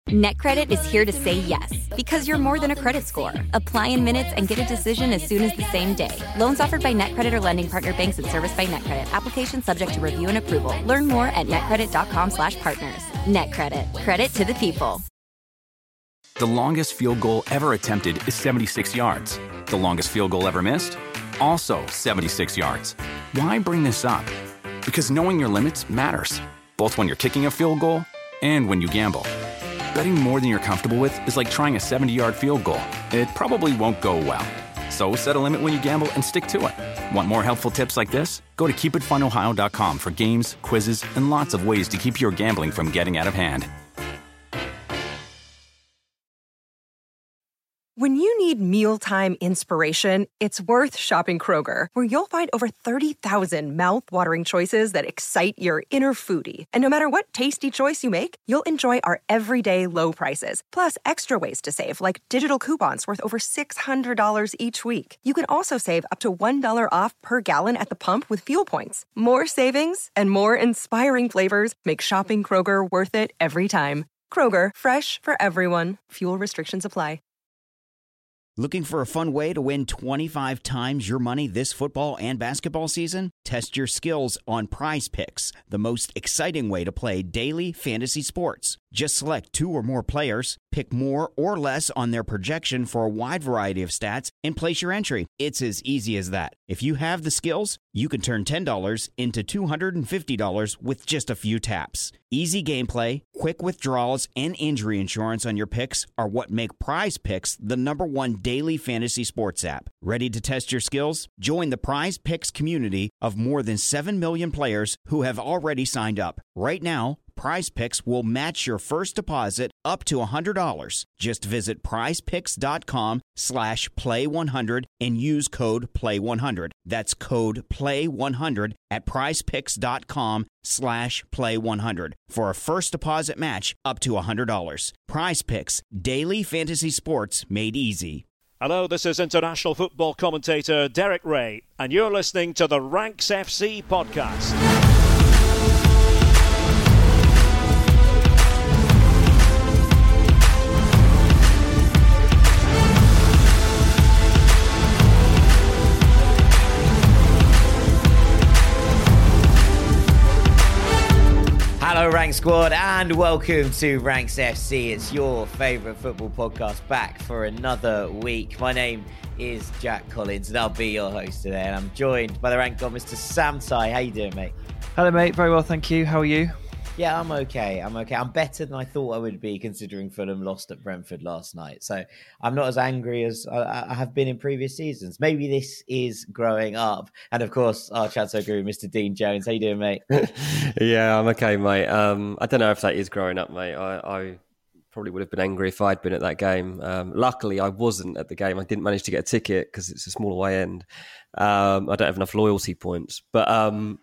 NetCredit is here to say yes, because you're more than a credit score. Apply in minutes and get a decision as soon as the same day. Loans offered by NetCredit or lending partner banks and serviced by NetCredit. Application subject to review and approval. Learn more at netcredit.com/partners. NetCredit. Credit to the people. The longest field goal ever attempted is 76 yards. The longest field goal ever missed? Also 76 yards. Why bring this up? Because knowing your limits matters, both when you're kicking a field goal and when you gamble. Betting more than you're comfortable with is like trying a 70-yard field goal. It probably won't go well. So set a limit when you gamble and stick to it. Want more helpful tips like this? Go to keepitfunohio.com for games, quizzes, and lots of ways to keep your gambling from getting out of hand. When you need mealtime inspiration, it's worth shopping Kroger, where you'll find over 30,000 mouth-watering choices that excite your inner foodie. And no matter what tasty choice you make, you'll enjoy our everyday low prices, plus extra ways to save, like digital coupons worth over $600 each week. You can also save up to $1 off per gallon at the pump with fuel points. More savings and more inspiring flavors make shopping Kroger worth it every time. Kroger, fresh for everyone. Fuel restrictions apply. Looking for a fun way to win 25 times your money this football and basketball season? Test your skills on Prize Picks, the most exciting way to play daily fantasy sports. Just select 2 or more players, pick more or less on their projection for a wide variety of stats, and place your entry. It's as easy as that. If you have the skills, you can turn $10 into $250 with just a few taps. Easy gameplay, quick withdrawals, and injury insurance on your picks are what make Prize Picks the #1 daily fantasy sports app. Ready to test your skills? Join the Prize Picks community of more than 7 million players who have already signed up. Right now, Prize Picks will match your first deposit up to $100. Just visit prizepicks.com/play100 and use code PLAY100. That's code PLAY100 at prizepicks.com/play100 for a first deposit match up to $100. Prize Picks, daily fantasy sports made easy. Hello, this is international football commentator Derek Ray, and you're listening to the Ranks FC podcast. Hello Ranks Squad and welcome to Ranks FC. It's your favourite football podcast back for another week. My name is Jack Collins and I'll be your host today, and I'm joined by the rank god Mr. Sam Tighe. How you doing, mate? Hello mate, very well thank you. How are you? Yeah, I'm okay. I'm better than I thought I would be, considering Fulham lost at Brentford last night. So I'm not as angry as I have been in previous seasons. Maybe this is growing up. And of course, our Chateau guru, Mr. Dean Jones. How you doing, mate? Yeah, I'm okay, mate. I don't know if that is growing up, mate. I probably would have been angry if I'd been at that game. Luckily, I wasn't at the game. I didn't manage to get a ticket because it's a small away end. I don't have enough loyalty points. But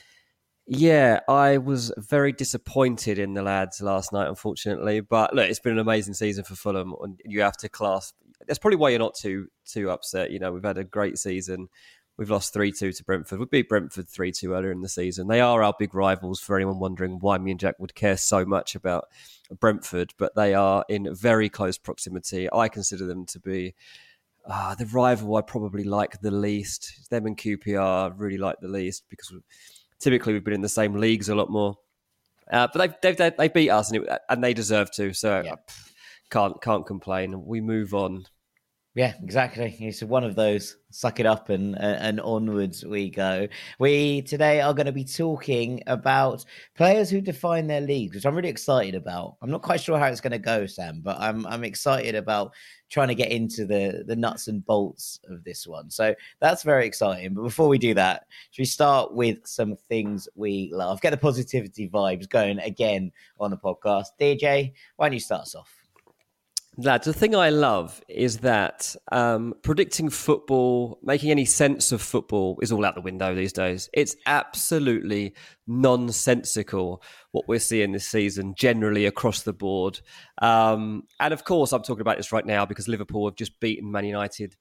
yeah, I was very disappointed in the lads last night, unfortunately. But look, it's been an amazing season for Fulham, and you have to clasp. That's probably why you're not too upset. You know, we've had a great season. We've lost 3-2 to Brentford. We beat Brentford 3-2 earlier in the season. They are our big rivals, for anyone wondering why me and Jack would care so much about Brentford. But they are in very close proximity. I consider them to be the rival I probably like the least. Them and QPR really like the least because typically we've been in the same leagues a lot more. But they beat us and they deserve to. So yeah. Can't complain. We move on. Yeah, exactly. It's one of those. Suck it up and onwards we go. We today are going to be talking about players who define their leagues, which I'm really excited about. I'm not quite sure how it's going to go, Sam, but I'm excited about trying to get into the nuts and bolts of this one. So that's very exciting. But before we do that, should we start with some things we love? Get the positivity vibes going again on the podcast. DJ, why don't you start us off? Lads, the thing I love is that predicting football, making any sense of football is all out the window these days. It's absolutely nonsensical what we're seeing this season, generally across the board. And of course, I'm talking about this right now because Liverpool have just beaten Man United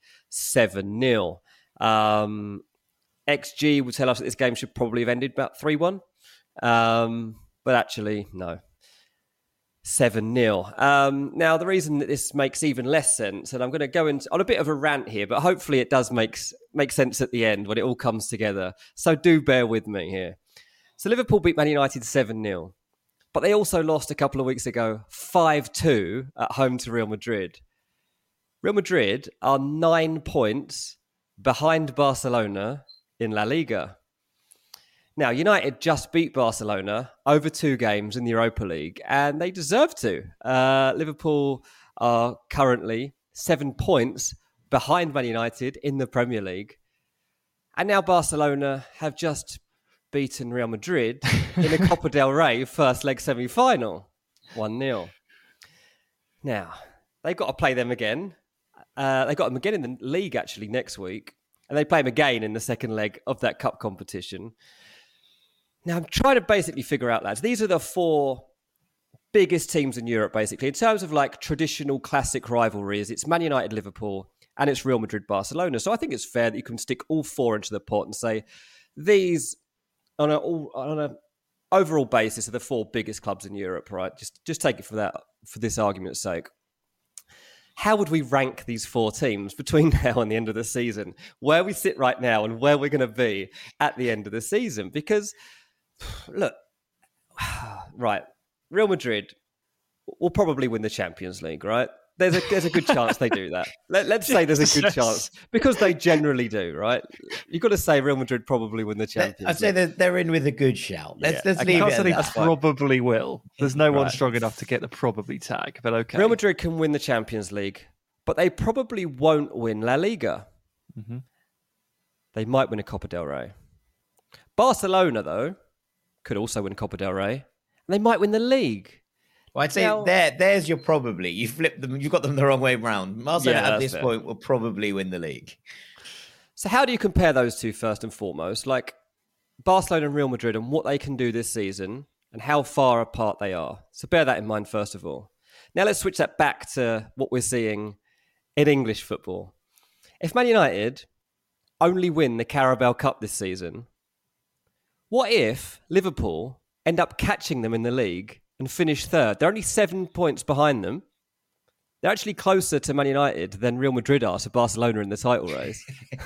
7-0. XG would tell us that this game should probably have ended about 3-1. But actually, no. 7-0. Now, the reason that this makes even less sense, and I'm going to go on a bit of a rant here, but hopefully it does make sense at the end when it all comes together. So do bear with me here. So Liverpool beat Man United 7-0, but they also lost a couple of weeks ago 5-2 at home to Real Madrid. Real Madrid are 9 points behind Barcelona in La Liga. Now, United just beat Barcelona over 2 games in the Europa League, and they deserve to. Liverpool are currently 7 points behind Man United in the Premier League. And now Barcelona have just beaten Real Madrid in the Copa del Rey first leg semi-final, 1-0. Now, they've got to play them again. They've got them again in the league, actually, next week. And they play them again in the second leg of that cup competition. Now, I'm trying to basically figure out, lads, these are the 4 biggest teams in Europe, basically. In terms of like traditional classic rivalries, it's Man United, Liverpool, and it's Real Madrid, Barcelona. So I think it's fair that you can stick all 4 into the pot and say these, on an overall basis, are the 4 biggest clubs in Europe, right? Just take it for this argument's sake. How would we rank these 4 teams between now and the end of the season? Where we sit right now and where we're going to be at the end of the season? Because look, right, Real Madrid will probably win the Champions League, right? There's a good chance they do that. Let's say there's a good chance because they generally do, right? You've got to say Real Madrid probably win the Champions League. I'd say that they're in with a good shout. Let's leave it at that. Probably will. There's no one strong enough to get the probably tag, but okay. Real Madrid can win the Champions League, but they probably won't win La Liga. Mm-hmm. They might win a Copa del Rey. Barcelona, though, could also win Copa del Rey. And they might win the league. Well, I'd say there's your probably. You flipped them. You got them the wrong way round. Barcelona at this point will probably win the league. So how do you compare those two first and foremost? Like Barcelona and Real Madrid and what they can do this season and how far apart they are. So bear that in mind first of all. Now let's switch that back to what we're seeing in English football. If Man United only win the Carabao Cup this season, what if Liverpool end up catching them in the league and finish third? They're only 7 points behind them. They're actually closer to Man United than Real Madrid are to Barcelona in the title race.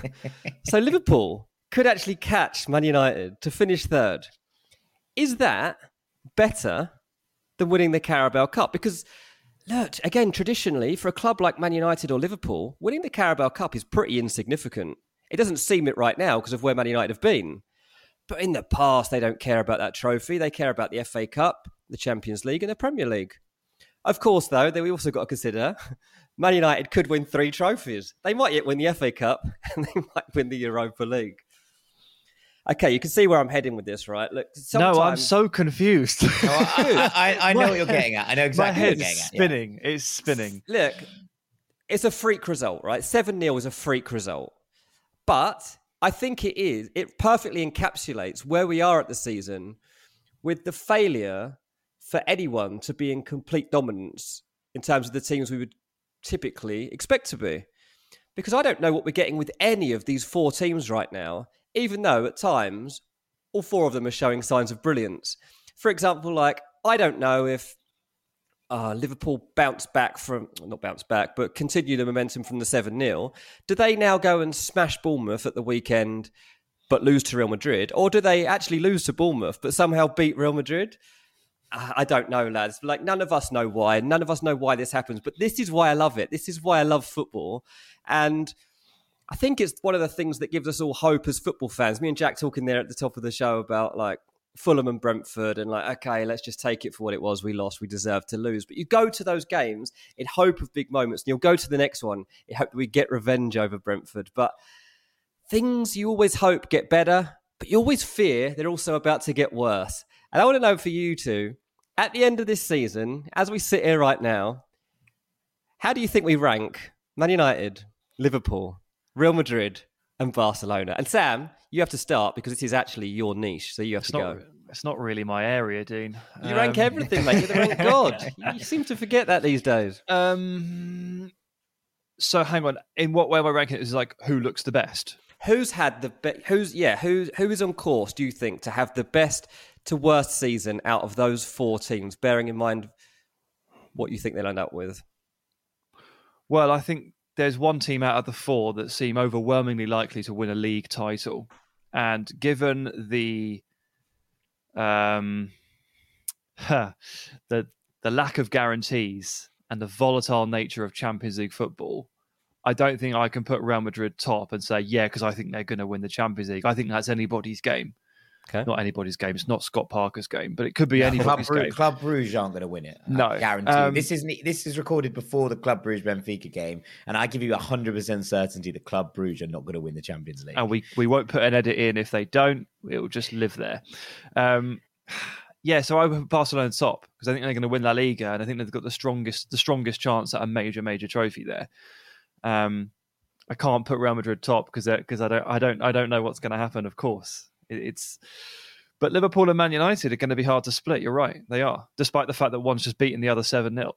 So Liverpool could actually catch Man United to finish third. Is that better than winning the Carabao Cup? Because, look, again, traditionally, for a club like Man United or Liverpool, winning the Carabao Cup is pretty insignificant. It doesn't seem it right now because of where Man United have been. But in the past, they don't care about that trophy. They care about the FA Cup, the Champions League and the Premier League. Of course, though, we also got to consider Man United could win 3 trophies. They might yet win the FA Cup and they might win the Europa League. Okay, you can see where I'm heading with this, right? Look, no, I'm so confused. I know what you're getting at. I know exactly what you're getting at. Spinning. Yeah. It's spinning. Look, it's a freak result, right? 7-0 is a freak result. But I think it perfectly encapsulates where we are at the season with the failure for anyone to be in complete dominance in terms of the teams we would typically expect to be. Because I don't know what we're getting with any of these 4 teams right now, even though at times all 4 of them are showing signs of brilliance. For example, like, I don't know if Liverpool continue the momentum from the 7-0. Do they now go and smash Bournemouth at the weekend but lose to Real Madrid? Or do they actually lose to Bournemouth but somehow beat Real Madrid? I don't know, lads. Like, none of us know why. None of us know why this happens. But this is why I love it. This is why I love football. And I think it's one of the things that gives us all hope as football fans. Me and Jack talking there at the top of the show about, like, Fulham and Brentford and like, okay, let's just take it for what it was. We lost. We deserve to lose. But you go to those games in hope of big moments and you'll go to the next one in hope that we get revenge over Brentford. But things you always hope get better, but you always fear they're also about to get worse. And I want to know for you two, at the end of this season, as we sit here right now, how do you think we rank Man United, Liverpool, Real Madrid and Barcelona? And Sam, you have to start because this is actually your niche, so you have to go. It's not really my area, Dean. You rank everything, mate. You're the rank god. You seem to forget that these days. So hang on. In what way am I ranking it? Is like who looks the best? Who's had the best? Who is on course? Do you think to have the best to worst season out of those 4 teams? Bearing in mind what you think they'll end up with? Well, I think there's one team out of the four that seem overwhelmingly likely to win a league title. And given the lack of guarantees and the volatile nature of Champions League football, I don't think I can put Real Madrid top and say, yeah, because I think they're going to win the Champions League. I think that's anybody's game. Okay. Not anybody's game. It's not Scott Parker's game, but it could be anybody's game. Club Brugge aren't going to win it. No. I guarantee. This is recorded before the Club Brugge Benfica game, and I give you 100% certainty that Club Brugge are not going to win the Champions League. And we won't put an edit in if they don't. It will just live there. So I would put Barcelona top because I think they're going to win La Liga, and I think they've got the strongest chance at a major trophy there. I can't put Real Madrid top because I don't know what's going to happen. Of course. But Liverpool and Man United are going to be hard to split. You're right, they are, despite the fact that one's just beaten the other 7-0.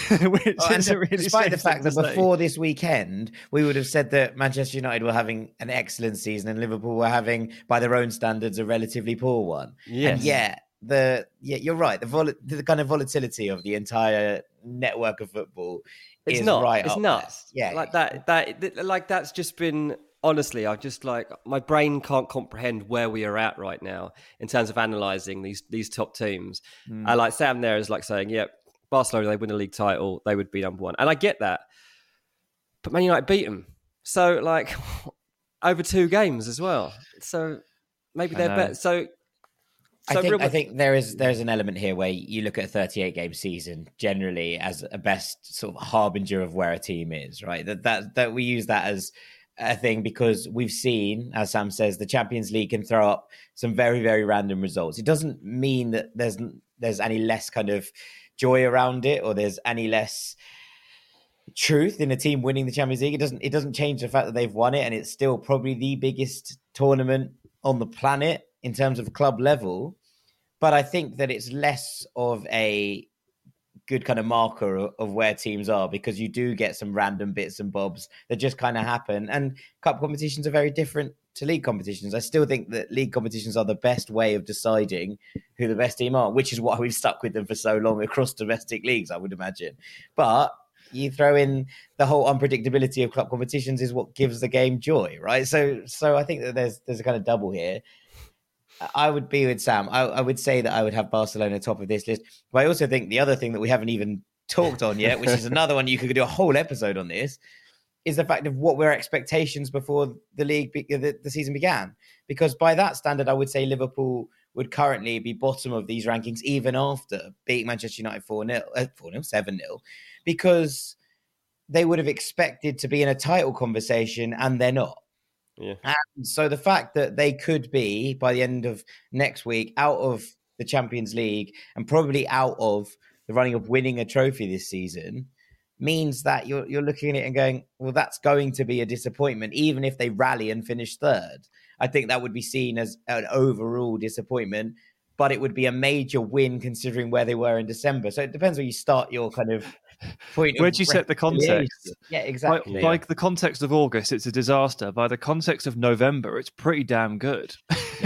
Despite the fact that before this weekend, we would have said that Manchester United were having an excellent season and Liverpool were having, by their own standards, a relatively poor one. Yes. And you're right. The kind of volatility of the entire network of football is right. It's nuts. Yeah, like that. That's just been. Honestly, I just my brain can't comprehend where we are at right now in terms of analysing these top teams. Like Sam there is like saying, "Yep, Barcelona, they win a league title, they would be number one," and I get that. But Man United beat them, so like over 2 games as well. So maybe they're better. So I think there's an element here where you look at a 38 game season generally as a best sort of harbinger of where a team is, right? That we use that as a thing because we've seen, as Sam says, the Champions League can throw up some very, very random results. It doesn't mean that there's any less kind of joy around it or there's any less truth in a team winning the Champions League. It doesn't change the fact that they've won it and it's still probably the biggest tournament on the planet in terms of club level. But I think that it's less of a good kind of marker of where teams are because you do get some random bits and bobs that just kind of happen. And cup competitions are very different to league competitions. I still think that league competitions are the best way of deciding who the best team are, which is why we've stuck with them for so long across domestic leagues, I would imagine. But you throw in the whole unpredictability of club competitions is what gives the game joy, right? So I think that there's a kind of double here. I would be with Sam. I would say that I would have Barcelona top of this list. But I also think the other thing that we haven't even talked on yet, which is another one you could do a whole episode on this, is the fact of what were expectations before the season began. Because by that standard, I would say Liverpool would currently be bottom of these rankings even after beating Manchester United 7-0, because they would have expected to be in a title conversation and they're not. Yeah. And so the fact that they could be, by the end of next week, out of the Champions League and probably out of the running of winning a trophy this season means that you're looking at it and going, well, that's going to be a disappointment, even if they rally and finish third. I think that would be seen as an overall disappointment, but it would be a major win considering where they were in December. So it depends where you start your kind of point. Where do you set the context? Yeah, exactly. By the context of August, it's a disaster. By the context of November, it's pretty damn good.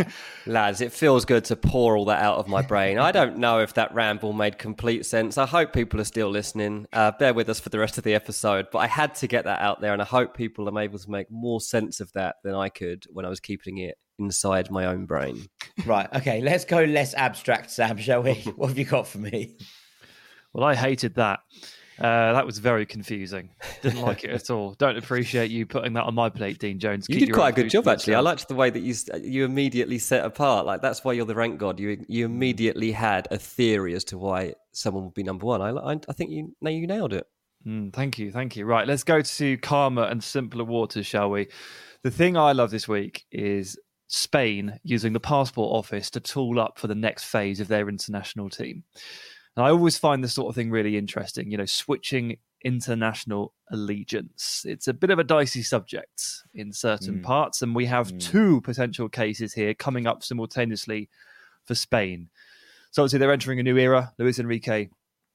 Lads, it feels good to pour all that out of my brain. I don't know if that ramble made complete sense. I hope people are still listening. Bear with us for the rest of the episode. But I had to get that out there, and I hope people are able to make more sense of that than I could when I was keeping it inside my own brain. Right, okay, let's go less abstract, Sam, shall we? What have you got for me? Well, I hated that. That was very confusing. Didn't like it at all. Don't appreciate you putting that on my plate, Dean Jones. You did quite a good job, actually. I liked the way that you immediately set apart. Like, that's why you're the rank god. You immediately had a theory as to why someone would be number one. I think you nailed it. Thank you. Right, let's go to calmer and simpler waters, shall we? The thing I love this week is Spain using the passport office to tool up for the next phase of their international team. And I always find this sort of thing really interesting, switching international allegiance. It's a bit of a dicey subject in certain parts, and we have 2 potential cases here coming up simultaneously for Spain. So obviously they're entering a new era. Luis Enrique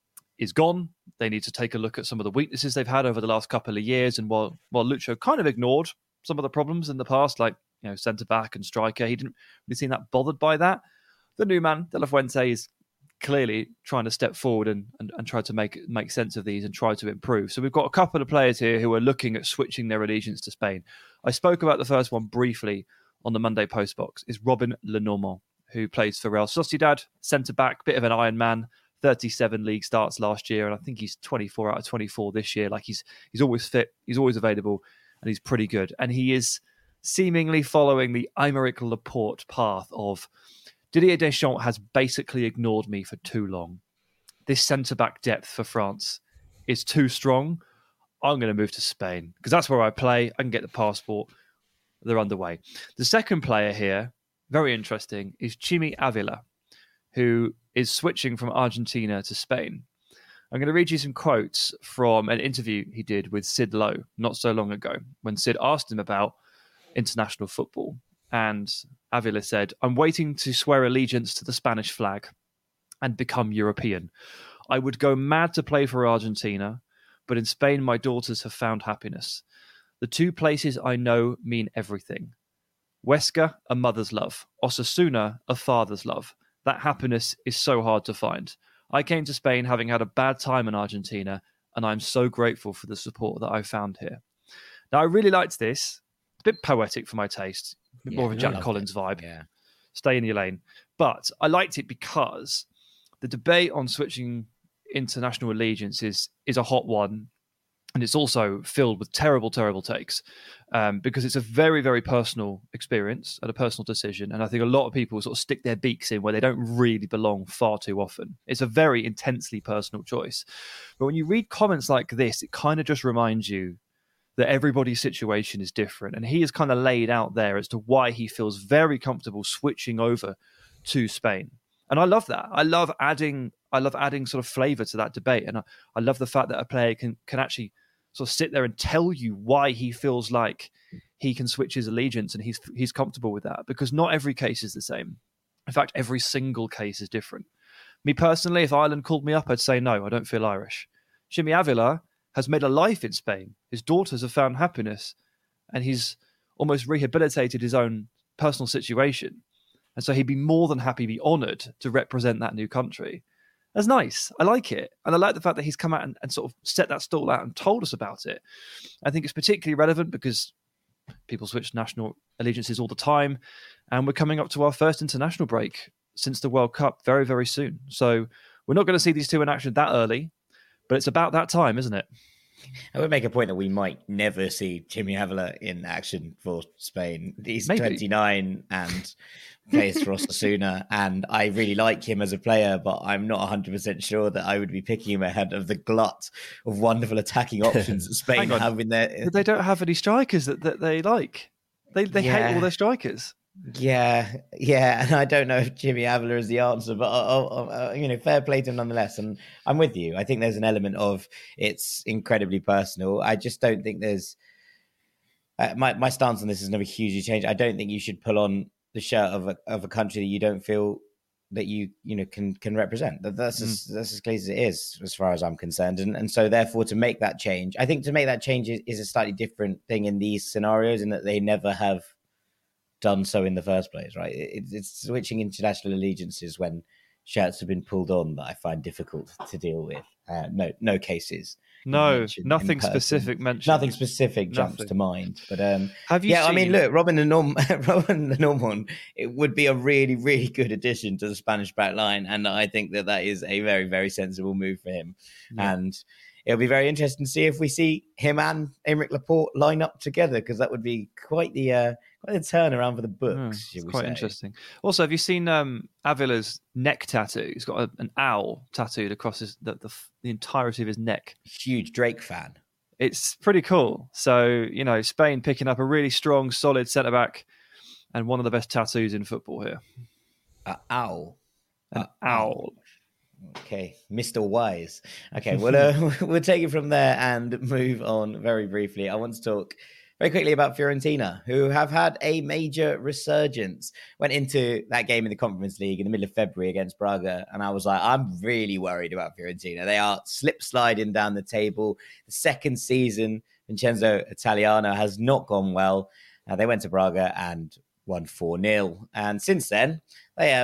is gone. They need to take a look at some of the weaknesses they've had over the last couple of years. And while Lucho kind of ignored some of the problems in the past, like centre-back and striker, he didn't really seem that bothered by that. The new man, De La Fuente, is clearly trying to step forward and try to make sense of these and try to improve. So we've got a couple of players here who are looking at switching their allegiance to Spain. I spoke about the first one briefly on the Monday Postbox, is Robin Lenormand, who plays for Real Sociedad, centre-back, bit of an Iron Man, 37 league starts last year, and I think he's 24 out of 24 this year. Like he's always fit, he's always available, and he's pretty good. And he is seemingly following the Aymeric Laporte path of Didier Deschamps has basically ignored me for too long. This centre-back depth for France is too strong. I'm going to move to Spain because that's where I play. I can get the passport. They're underway. The second player here, very interesting, is Chimi Avila, who is switching from Argentina to Spain. I'm going to read you some quotes from an interview he did with Sid Lowe not so long ago when Sid asked him about international football. And Avila said, "I'm waiting to swear allegiance to the Spanish flag and become European. I would go mad to play for Argentina, but in Spain, my daughters have found happiness. The two places I know mean everything. Huesca, a mother's love. Osasuna, a father's love. That happiness is so hard to find. I came to Spain having had a bad time in Argentina, and I'm so grateful for the support that I found here." Now, I really liked this. It's a bit poetic for my taste. A bit more of a Jack Collins vibe. Yeah. Stay in your lane. But I liked it because the debate on switching international allegiance is a hot one. And it's also filled with terrible, terrible takes because it's a very, very personal experience and a personal decision. And I think a lot of people sort of stick their beaks in where they don't really belong far too often. It's a very intensely personal choice. But when you read comments like this, it kind of just reminds you that everybody's situation is different. And he is kind of laid out there as to why he feels very comfortable switching over to Spain. And I love that. I love adding sort of flavour to that debate. And I love the fact that a player can actually sort of sit there and tell you why he feels like he can switch his allegiance and he's comfortable with that, because not every case is the same. In fact, every single case is different. Me personally, if Ireland called me up, I'd say no, I don't feel Irish. Chimi Avila has made a life in Spain. His daughters have found happiness and he's almost rehabilitated his own personal situation. And so he'd be more than happy, be honoured to represent that new country. That's nice. I like it. And I like the fact that he's come out and sort of set that stall out and told us about it. I think it's particularly relevant because people switch national allegiances all the time. And we're coming up to our first international break since the World Cup very, very soon. So we're not going to see these two in action that early, but it's about that time, isn't it? I would make a point that we might never see Chimi Avila in action for Spain. He's 29 and plays for Osasuna, and I really like him as a player, but I'm not 100% sure that I would be picking him ahead of the glut of wonderful attacking options that Spain have in there. They don't have any strikers that they like. They hate all their strikers. Yeah, and I don't know if Chimi Avila is the answer, but fair play to him nonetheless. And I'm with you. I think there's an element of it's incredibly personal. I just don't think there's my stance on this has never hugely changed. I don't think you should pull on the shirt of a country that you don't feel that you can represent. That's as clear as it is, as far as I'm concerned. And so therefore, to make that change, I think to make that change is a slightly different thing in these scenarios, in that they never have done so in the first place, right? It's switching international allegiances when shirts have been pulled on that I find difficult to deal with. No cases. No, nothing specific mentioned. Nothing specific jumps to mind. But have you? I mean, look, Robin Lenormand, it would be a really, really good addition to the Spanish back line, and I think that is a very, very sensible move for him. Yeah. And it'll be very interesting to see if we see him and Aymeric Laporte line up together, because that would be quite the turnaround for the books. It's quite interesting. Also, have you seen Avila's neck tattoo? He's got an owl tattooed across the entirety of his neck. Huge Drake fan. It's pretty cool. So, Spain picking up a really strong, solid centre-back and one of the best tattoos in football here. An owl. An owl. Okay, Mr. Wise. Okay, we'll take it from there and move on very briefly. I want to talk very quickly about Fiorentina, who have had a major resurgence. Went into that game in the Conference League in the middle of February against Braga, and I was like, I'm really worried about Fiorentina. They are slip-sliding down the table. The second season, Vincenzo Italiano has not gone well. They went to Braga and won 4-0. And since then, they have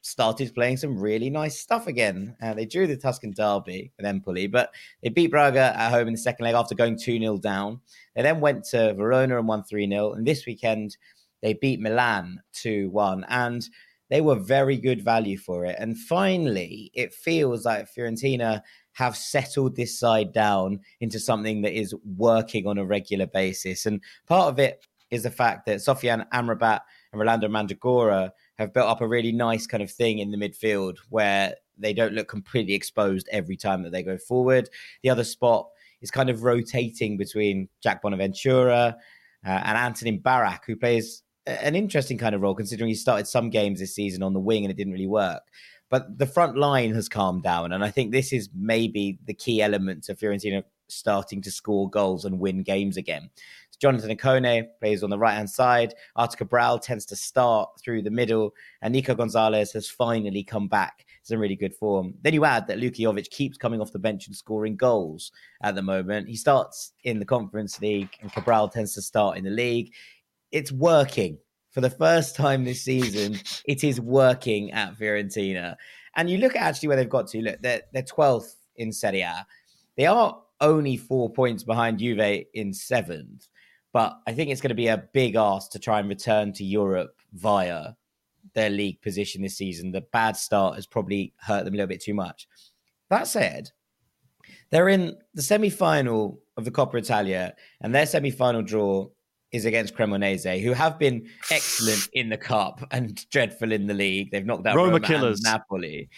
started playing some really nice stuff again. They drew the Tuscan derby with Empoli, but they beat Braga at home in the second leg after going 2-0 down. They then went to Verona and won 3-0. And this weekend, they beat Milan 2-1. And they were very good value for it. And finally, it feels like Fiorentina have settled this side down into something that is working on a regular basis. And part of it is the fact that Sofiane Amrabat and Rolando Mandragora have built up a really nice kind of thing in the midfield where they don't look completely exposed every time that they go forward. The other spot is kind of rotating between Jack Bonaventura and Antonin Barak, who plays an interesting kind of role considering he started some games this season on the wing and it didn't really work. But the front line has calmed down, and I think this is maybe the key element to Fiorentina starting to score goals and win games again. Jonathan Ikone plays on the right-hand side. Artur Cabral tends to start through the middle. And Nico Gonzalez has finally come back. It's in really good form. Then you add that Luka Jovic keeps coming off the bench and scoring goals at the moment. He starts in the Conference League and Cabral tends to start in the league. It's working. For the first time this season, it is working at Fiorentina. And you look at actually where they've got to. Look, they're 12th in Serie A. They are only 4 points behind Juve in 7th. But I think it's going to be a big ask to try and return to Europe via their league position this season. The bad start has probably hurt them a little bit too much. That said, they're in the semi-final of the Coppa Italia, and their semi-final draw is against Cremonese, who have been excellent in the cup and dreadful in the league. They've knocked out Roma killers, and Napoli.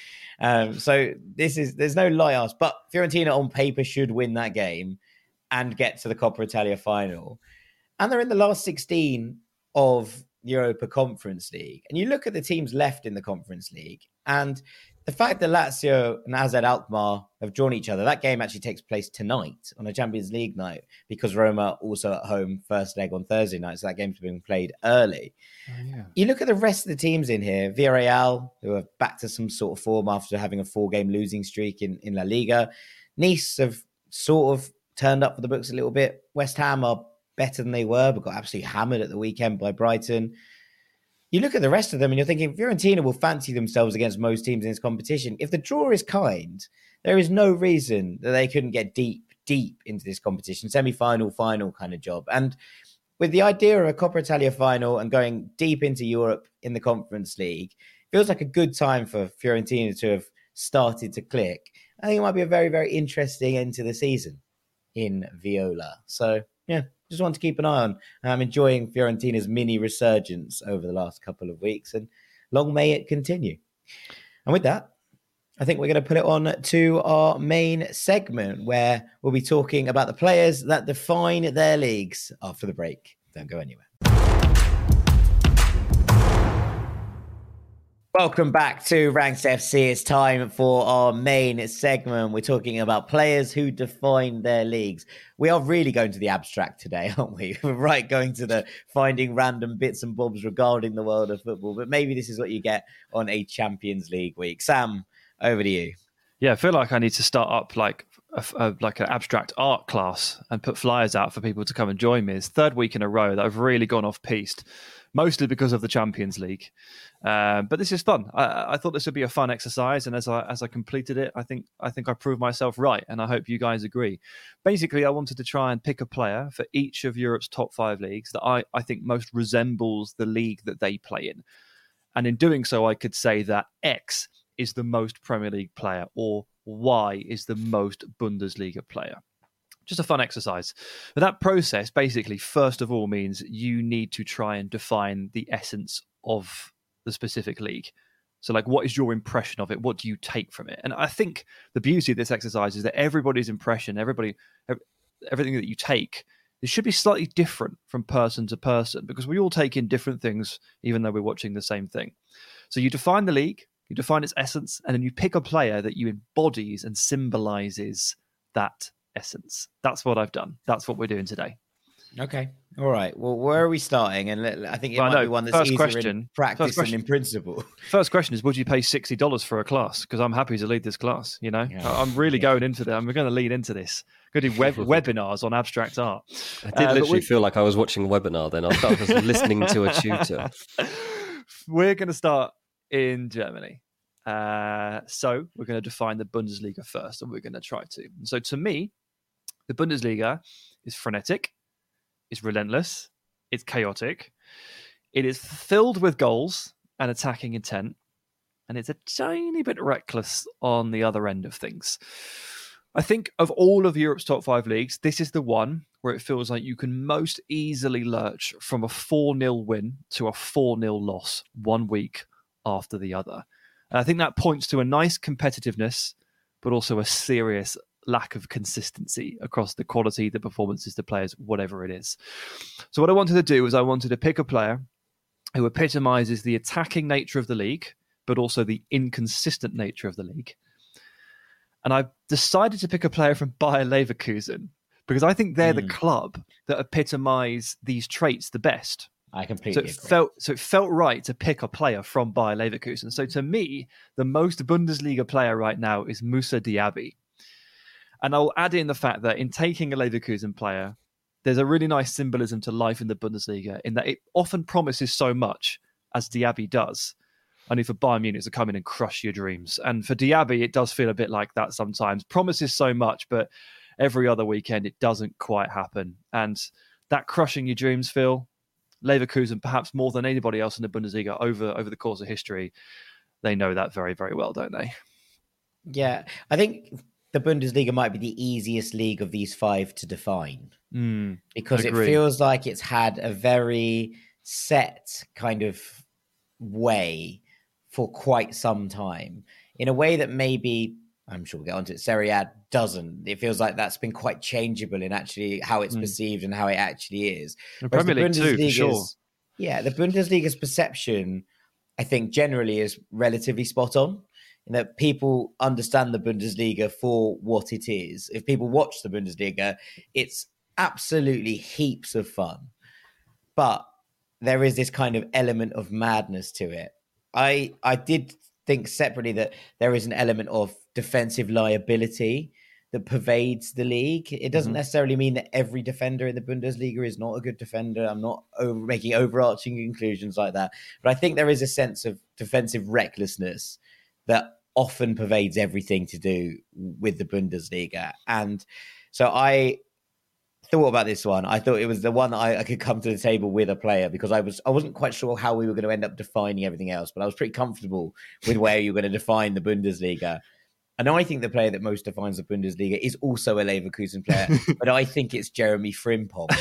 So there's no light ask, but Fiorentina on paper should win that game and get to the Coppa Italia final. And they're in the last 16 of Europa Conference League. And you look at the teams left in the Conference League, and the fact that Lazio and AZ Alkmaar have drawn each other, that game actually takes place tonight on a Champions League night because Roma also at home first leg on Thursday night. So that game's been played early. Oh, yeah. You look at the rest of the teams in here, Villarreal, who are back to some sort of form after having a 4-game losing streak in La Liga. Nice have sort of turned up for the books a little bit. West Ham are better than they were, but got absolutely hammered at the weekend by Brighton. You look at the rest of them and you're thinking Fiorentina will fancy themselves against most teams in this competition. If the draw is kind, there is no reason that they couldn't get deep into this competition, semi-final, final kind of job. And with the idea of a Coppa Italia final and going deep into Europe in the Conference League, feels like a good time for Fiorentina to have started to click. I think it might be a very, very interesting end to the season in Viola. So, yeah, just want to keep an eye on. I'm enjoying Fiorentina's mini resurgence over the last couple of weeks, and long may it continue. And with that, I think we're going to put it on to our main segment where we'll be talking about the players that define their leagues after the break. Don't go anywhere. Welcome back to Ranks FC. It's time for our main segment. We're talking about players who define their leagues. We are really going to the abstract today, aren't we? We're right going to the finding random bits and bobs regarding the world of football. But maybe this is what you get on a Champions League week. Sam, over to you. Yeah, I feel like I need to start up like an abstract art class and put flyers out for people to come and join me. It's third week in a row that I've really gone off-piste, mostly because of the Champions League. But this is fun. I thought this would be a fun exercise, and as I completed it, I think I proved myself right, and I hope you guys agree. Basically, I wanted to try and pick a player for each of Europe's top 5 leagues that I think most resembles the league that they play in. And in doing so, I could say that X is the most Premier League player, or Y is the most Bundesliga player. Just a fun exercise. But that process basically, first of all, means you need to try and define the essence of the specific league. So, like, what is your impression of it? What do you take from it? And I think the beauty of this exercise is that everybody's impression, everything that you take, it should be slightly different from person to person because we all take in different things, even though we're watching the same thing. So you define the league, you define its essence, and then you pick a player that you embodies and symbolizes that essence. That's what I've done. That's what we're doing today. Okay. All right. Well, where are we starting? And I think it might be one that's easier in practice and in principle. First question is, would you pay $60 for a class? Because I'm happy to lead this class, you know? Yeah. I'm really going into that. I'm going to lead into this. Going to do webinars on abstract art. I did literally feel like I was watching a webinar then. I felt like I was listening to a tutor. We're going to start in Germany. So we're going to define the Bundesliga first, and we're going to try to. So to me, the Bundesliga is frenetic, it's relentless, it's chaotic, it is filled with goals and attacking intent, and it's a tiny bit reckless on the other end of things. I think of all of Europe's top 5 leagues, this is the one where it feels like you can most easily lurch from a 4-0 win to a 4-0 loss 1 week after the other. And I think that points to a nice competitiveness, but also a serious lack of consistency across the quality, the performances, the players, whatever it is. So what I wanted to do was I wanted to pick a player who epitomizes the attacking nature of the league, but also the inconsistent nature of the league. And I decided to pick a player from Bayer Leverkusen because I think they're the club that epitomize these traits the best. I completely agree. It felt right to pick a player from Bayer Leverkusen. So to me, the most Bundesliga player right now is Moussa Diaby. And I'll add in the fact that in taking a Leverkusen player, there's a really nice symbolism to life in the Bundesliga in that it often promises so much, as Diaby does, only for Bayern Munich to come in and crush your dreams. And for Diaby, it does feel a bit like that sometimes. Promises so much, but every other weekend it doesn't quite happen. And that crushing your dreams, Phil, Leverkusen, perhaps more than anybody else in the Bundesliga over the course of history, they know that very, very well, don't they? Yeah, I think the Bundesliga might be the easiest league of these 5 to define because it feels like it's had a very set kind of way for quite some time in a way that maybe, I'm sure we'll get onto it, Serie A doesn't. It feels like that's been quite changeable in actually how it's perceived and how it actually is. The Premier League too, for sure. Yeah, the Bundesliga's perception, I think, generally is relatively spot on. In that people understand the Bundesliga for what it is. If people watch the Bundesliga, it's absolutely heaps of fun. But there is this kind of element of madness to it. I did think separately that there is an element of defensive liability that pervades the league. It doesn't necessarily mean that every defender in the Bundesliga is not a good defender. I'm not making overarching conclusions like that. But I think there is a sense of defensive recklessness that often pervades everything to do with the Bundesliga. And so I thought about this one. I thought it was the one that I could come to the table with a player because I wasn't quite sure how we were going to end up defining everything else, but I was pretty comfortable with where you were going to define the Bundesliga. And I think the player that most defines the Bundesliga is also a Leverkusen player, but I think it's Jeremy Frimpong.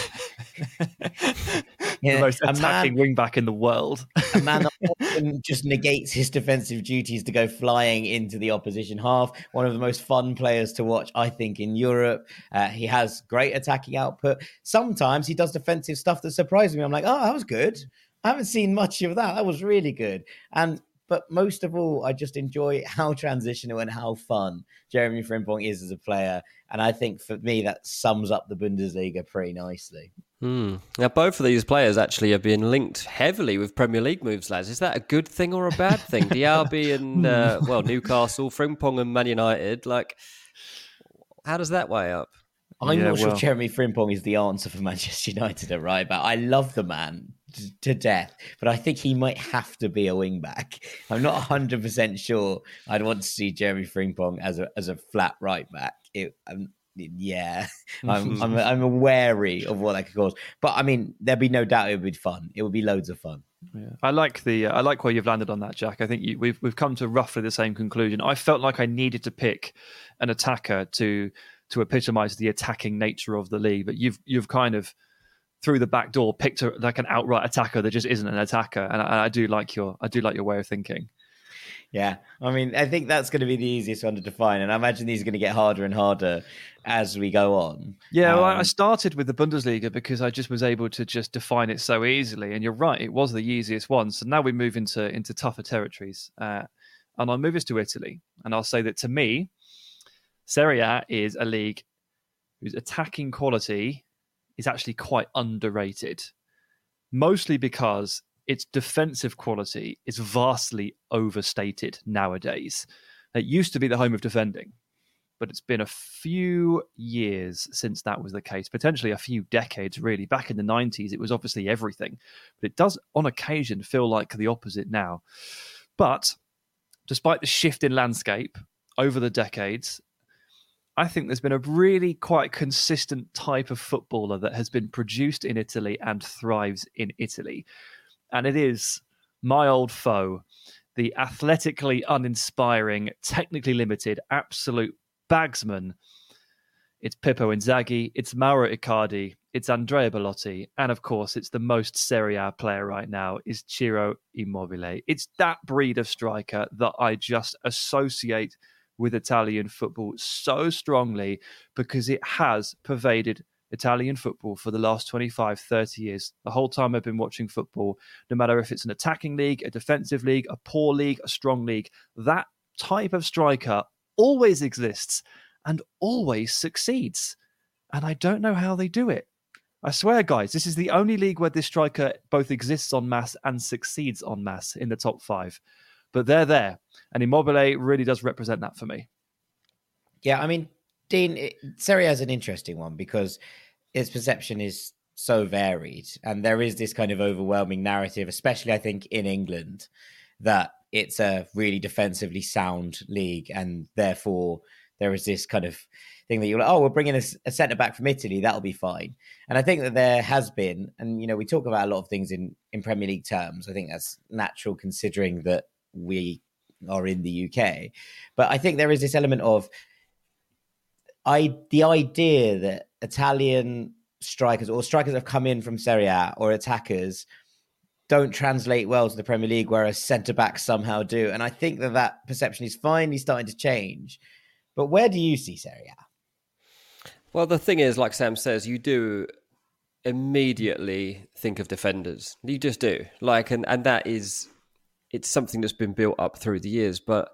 The most attacking wing-back in the world. A man that often just negates his defensive duties to go flying into the opposition half. One of the most fun players to watch, I think, in Europe. He has great attacking output. Sometimes he does defensive stuff that surprises me. I'm like, oh, that was good. I haven't seen much of that. That was really good. But most of all, I just enjoy how transitional and how fun Jeremy Frimpong is as a player. And I think for me, that sums up the Bundesliga pretty nicely. Now, both of these players actually have been linked heavily with Premier League moves, lads. Is that a good thing or a bad thing? Diaby and, Newcastle, Frimpong and Man United. Like, how does that weigh up? I'm not sure Jeremy Frimpong is the answer for Manchester United at right back. I love the man to death, but I think he might have to be a wing back. I'm not 100% sure I'd want to see Jeremy Frimpong as a flat right back. I'm wary of what that could cause. But I mean, there'd be no doubt it would be fun. It would be loads of fun. Yeah. I like where you've landed on that, Jack. I think we've come to roughly the same conclusion. I felt like I needed to pick an attacker to epitomise the attacking nature of the league, but you've kind of through the back door picked like an outright attacker that just isn't an attacker, and I do like your way of thinking. Yeah, I mean, I think that's going to be the easiest one to define, and I imagine these are going to get harder and harder as we go on. Yeah, well, I started with the Bundesliga because I just was able to just define it so easily, and you're right, it was the easiest one. So now we move into tougher territories, and I'll move us to Italy, and I'll say that to me, Serie A is a league whose attacking quality is actually quite underrated, mostly because its defensive quality is vastly overstated nowadays. It used to be the home of defending, but it's been a few years since that was the case, potentially a few decades, really. Back in the 90s, it was obviously everything, but it does on occasion feel like the opposite now. But despite the shift in landscape over the decades, I think there's been a really quite consistent type of footballer that has been produced in Italy and thrives in Italy. And it is my old foe, the athletically uninspiring, technically limited, absolute bagsman. It's Pippo Inzaghi, it's Mauro Icardi, it's Andrea Belotti, and of course, it's the most Serie A player right now, is Ciro Immobile. It's that breed of striker that I just associate with Italian football so strongly because it has pervaded Italian football for the last 25, 30 years. The whole time I've been watching football, no matter if it's an attacking league, a defensive league, a poor league, a strong league, that type of striker always exists and always succeeds. And I don't know how they do it. I swear, guys, this is the only league where this striker both exists en masse and succeeds en masse in the top 5. But they're there. And Immobile really does represent that for me. Yeah, I mean, Dean, Serie A is an interesting one because its perception is so varied. And there is this kind of overwhelming narrative, especially, I think, in England, that it's a really defensively sound league. And therefore, there is this kind of thing that you're like, oh, we're bringing a centre-back from Italy, that'll be fine. And I think that there has been, and, we talk about a lot of things in Premier League terms. I think that's natural considering that we are in the UK. But I think there is this element of the idea that Italian strikers or strikers that have come in from Serie A or attackers don't translate well to the Premier League, whereas centre-backs somehow do. And I think that perception is finally starting to change. But where do you see Serie A? Well, the thing is, like Sam says, you do immediately think of defenders. You just do. And that is, it's something that's been built up through the years. But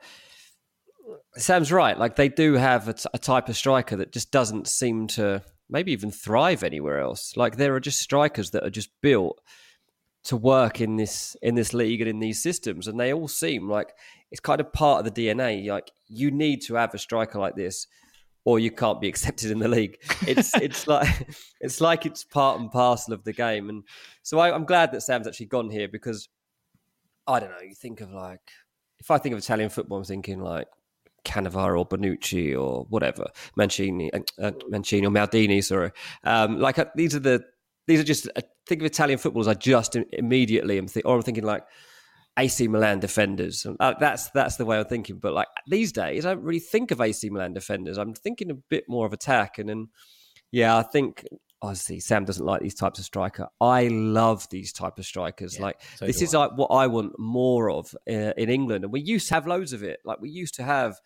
Sam's right. They do have a type of striker that just doesn't seem to maybe even thrive anywhere else. There are just strikers that are just built to work in this league and in these systems, and they all seem like it's kind of part of the DNA. You need to have a striker like this, or you can't be accepted in the league. It's like it's part and parcel of the game. And so I'm glad that Sam's actually gone here because I don't know. You think of if I think of Italian football, I'm thinking Cannavaro or Bonucci or whatever, Mancini or Maldini. Sorry, these are just think of Italian footballers. I just immediately I'm thinking AC Milan defenders. That's the way I'm thinking. But these days, I don't really think of AC Milan defenders. I'm thinking a bit more of attack. And then, I think obviously Sam doesn't like these types of striker. I love these type of strikers. Yeah, this is what I want more of in England. And we used to have loads of it. We used to have,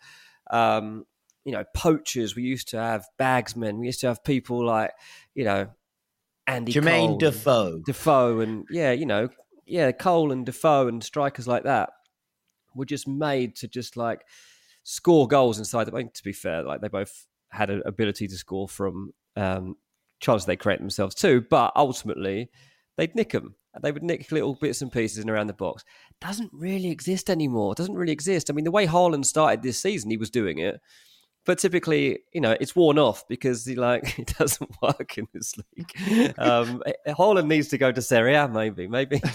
poachers. We used to have bagsmen. We used to have people Andy Jermaine Cole, Defoe, and Cole and Defoe and strikers like that were just made to just score goals inside the. To be fair, they both had an ability to score from chances they create themselves too, but ultimately they'd nick them. They would nick little bits and pieces in around the box. Doesn't really exist anymore. Doesn't really exist. I mean, the way Haaland started this season, he was doing it. But typically, it's worn off because it doesn't work in this league. Haaland needs to go to Serie A, maybe.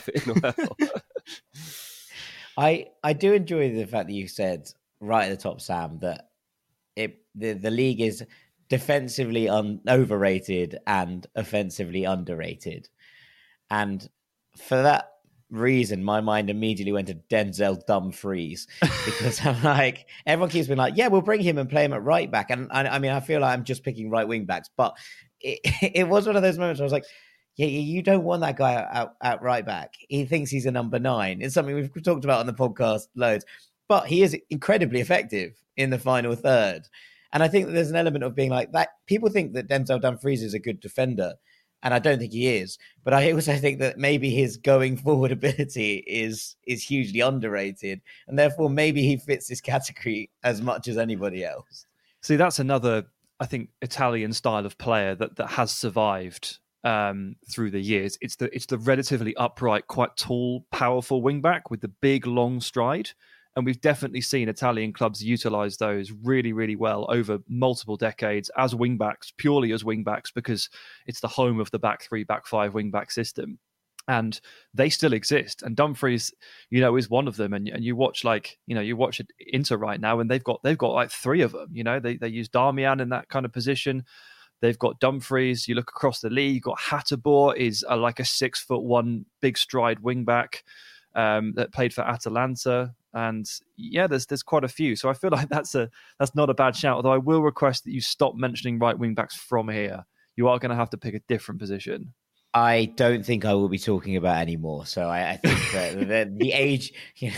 I do enjoy the fact that you said right at the top, Sam, that the league is defensively overrated and offensively underrated. And for that reason, my mind immediately went to Denzel Dumfries because I'm everyone keeps being yeah, we'll bring him and play him at right back. And I mean, I feel like I'm just picking right wing backs, but it was one of those moments where I was yeah, you don't want that guy at right back. He thinks he's a number 9. It's something we've talked about on the podcast loads, but he is incredibly effective in the final third. And I think that there's an element of being that. People think that Denzel Dumfries is a good defender, and I don't think he is. But I also think that maybe his going forward ability is hugely underrated, and therefore maybe he fits this category as much as anybody else. See, that's another, I think, Italian style of player that has survived through the years. It's the relatively upright, quite tall, powerful wingback with the big, long stride. And we've definitely seen Italian clubs utilise those really, really well over multiple decades as wingbacks, purely as wingbacks, because it's the home of the back 3, back 5 wingback system. And they still exist. And Dumfries, is one of them. And you watch you watch Inter right now, and they've got like three of them. They use Darmian in that kind of position. They've got Dumfries. You look across the league, you've got Hateboer is like a 6'1" big stride wing back that played for Atalanta. And yeah, there's quite a few. So I feel like that's not a bad shout. Although I will request that you stop mentioning right wing backs from here. You are going to have to pick a different position. I don't think I will be talking about anymore. So I think that the age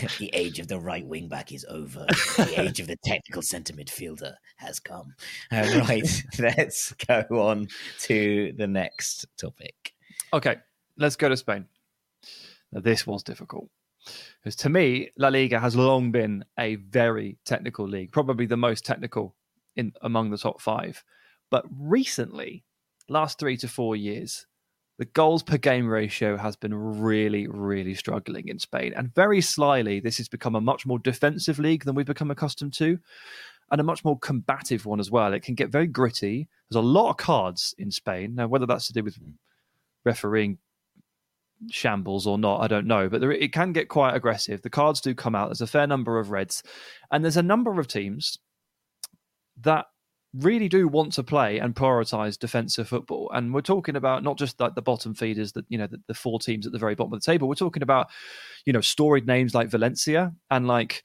of the right wing back is over. The age of the technical centre midfielder has come. Right, let's go on to the next topic. Okay, let's go to Spain. Now, this was difficult. Because to me, La Liga has long been a very technical league, probably the most technical among the top five. But recently, last 3 to 4 years, the goals per game ratio has been really, really struggling in Spain. And very slyly, this has become a much more defensive league than we've become accustomed to, and a much more combative one as well. It can get very gritty. There's a lot of cards in Spain. Now, whether that's to do with refereeing shambles or not, I don't know. But it can get quite aggressive. The cards do come out. There's a fair number of reds. And there's a number of teams that really do want to play and prioritize defensive football. And we're talking about not just like the bottom feeders, that the four teams at the very bottom of the table. We're talking about storied names like Valencia and like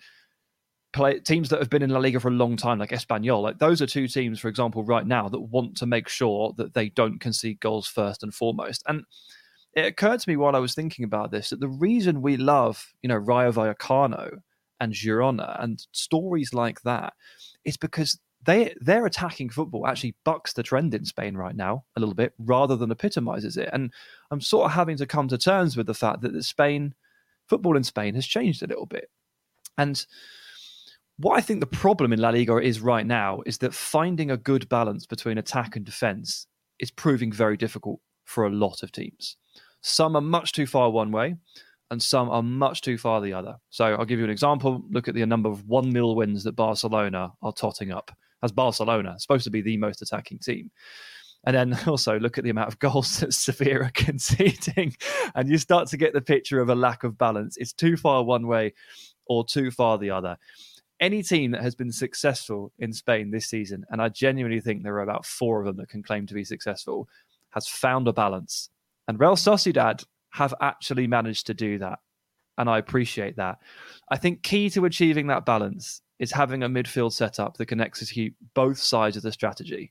teams that have been in La Liga for a long time, like Espanyol. Like those are two teams, for example, right now that want to make sure that they don't concede goals first and foremost. And it occurred to me while I was thinking about this that the reason we love Rayo Vallecano and Girona and stories like that is because their attacking football actually bucks the trend in Spain right now a little bit rather than epitomizes it. And I'm sort of having to come to terms with the fact that football in Spain has changed a little bit. And what I think the problem in La Liga is right now is that finding a good balance between attack and defense is proving very difficult for a lot of teams. Some are much too far one way and some are much too far the other. So I'll give you an example. Look at the number of 1-0 wins that Barcelona are totting up. As Barcelona, supposed to be the most attacking team. And then also look at the amount of goals that Sevilla are conceding. And you start to get the picture of a lack of balance. It's too far one way or too far the other. Any team that has been successful in Spain this season, and I genuinely think there are about 4 of them that can claim to be successful, has found a balance. And Real Sociedad have actually managed to do that. And I appreciate that. I think key to achieving that balance is having a midfield setup that can execute both sides of the strategy.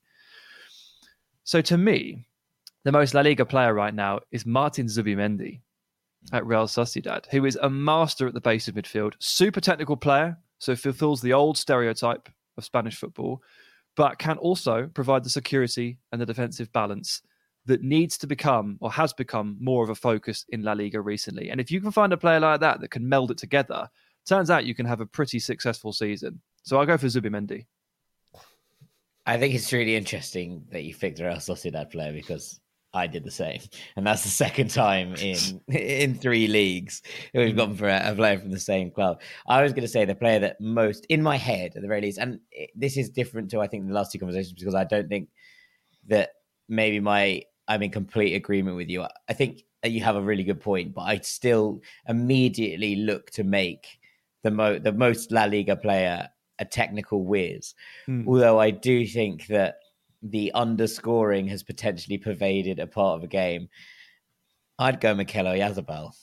So to me, the most La Liga player right now is Martin Zubimendi at Real Sociedad, who is a master at the base of midfield, super technical player, so fulfills the old stereotype of Spanish football, but can also provide the security and the defensive balance that needs to become or has become more of a focus in La Liga recently. And if you can find a player like that can meld it together, turns out you can have a pretty successful season. So I'll go for Zubimendi. I think it's really interesting that you picked a Real Sociedad player because I did the same. And that's the second time in 3 leagues that we've gone for a player from the same club. I was going to say the player that most, in my head at the very least, and this is different to I think the last 2 conversations because I don't think that maybe I'm in complete agreement with you. I think you have a really good point, but I still immediately look to make the most La Liga player a technical whiz. Although I do think that the underscoring has potentially pervaded a part of a game. I'd go Mikel Oyarzabal.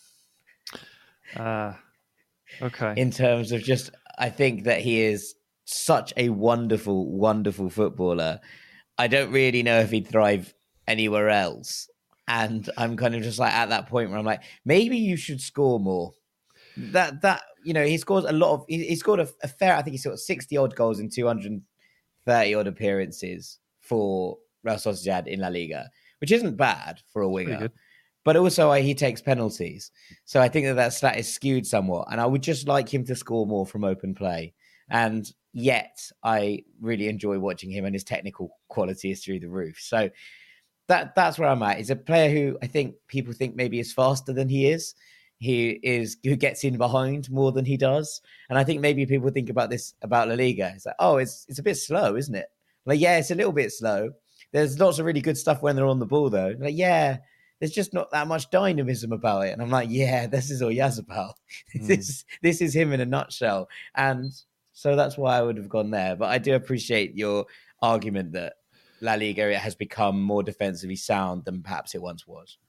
Okay. In terms of just, I think that he is such a wonderful, wonderful footballer. I don't really know if he'd thrive anywhere else. And I'm kind of just like at that point where I'm like, maybe you should score more. That he scores a lot of. He scored a fair. I think he scored 60 odd goals in 230 odd appearances for Real Sociedad in La Liga, which isn't bad for a winger. But also he takes penalties, so I think that stat is skewed somewhat. And I would just like him to score more from open play. And yet, I really enjoy watching him, and his technical quality is through the roof. So that's where I'm at. He's a player who I think people think maybe is faster than he is. Who gets in behind more than he does. And I think maybe people think about this about La Liga. It's like, oh, it's a bit slow, isn't it? Like, yeah, it's a little bit slow. There's lots of really good stuff when they're on the ball, though. Like, yeah, there's just not that much dynamism about it. And I'm like, yeah, this is all Yaz about. This is him in a nutshell. And so that's why I would have gone there. But I do appreciate your argument that La Liga has become more defensively sound than perhaps it once was.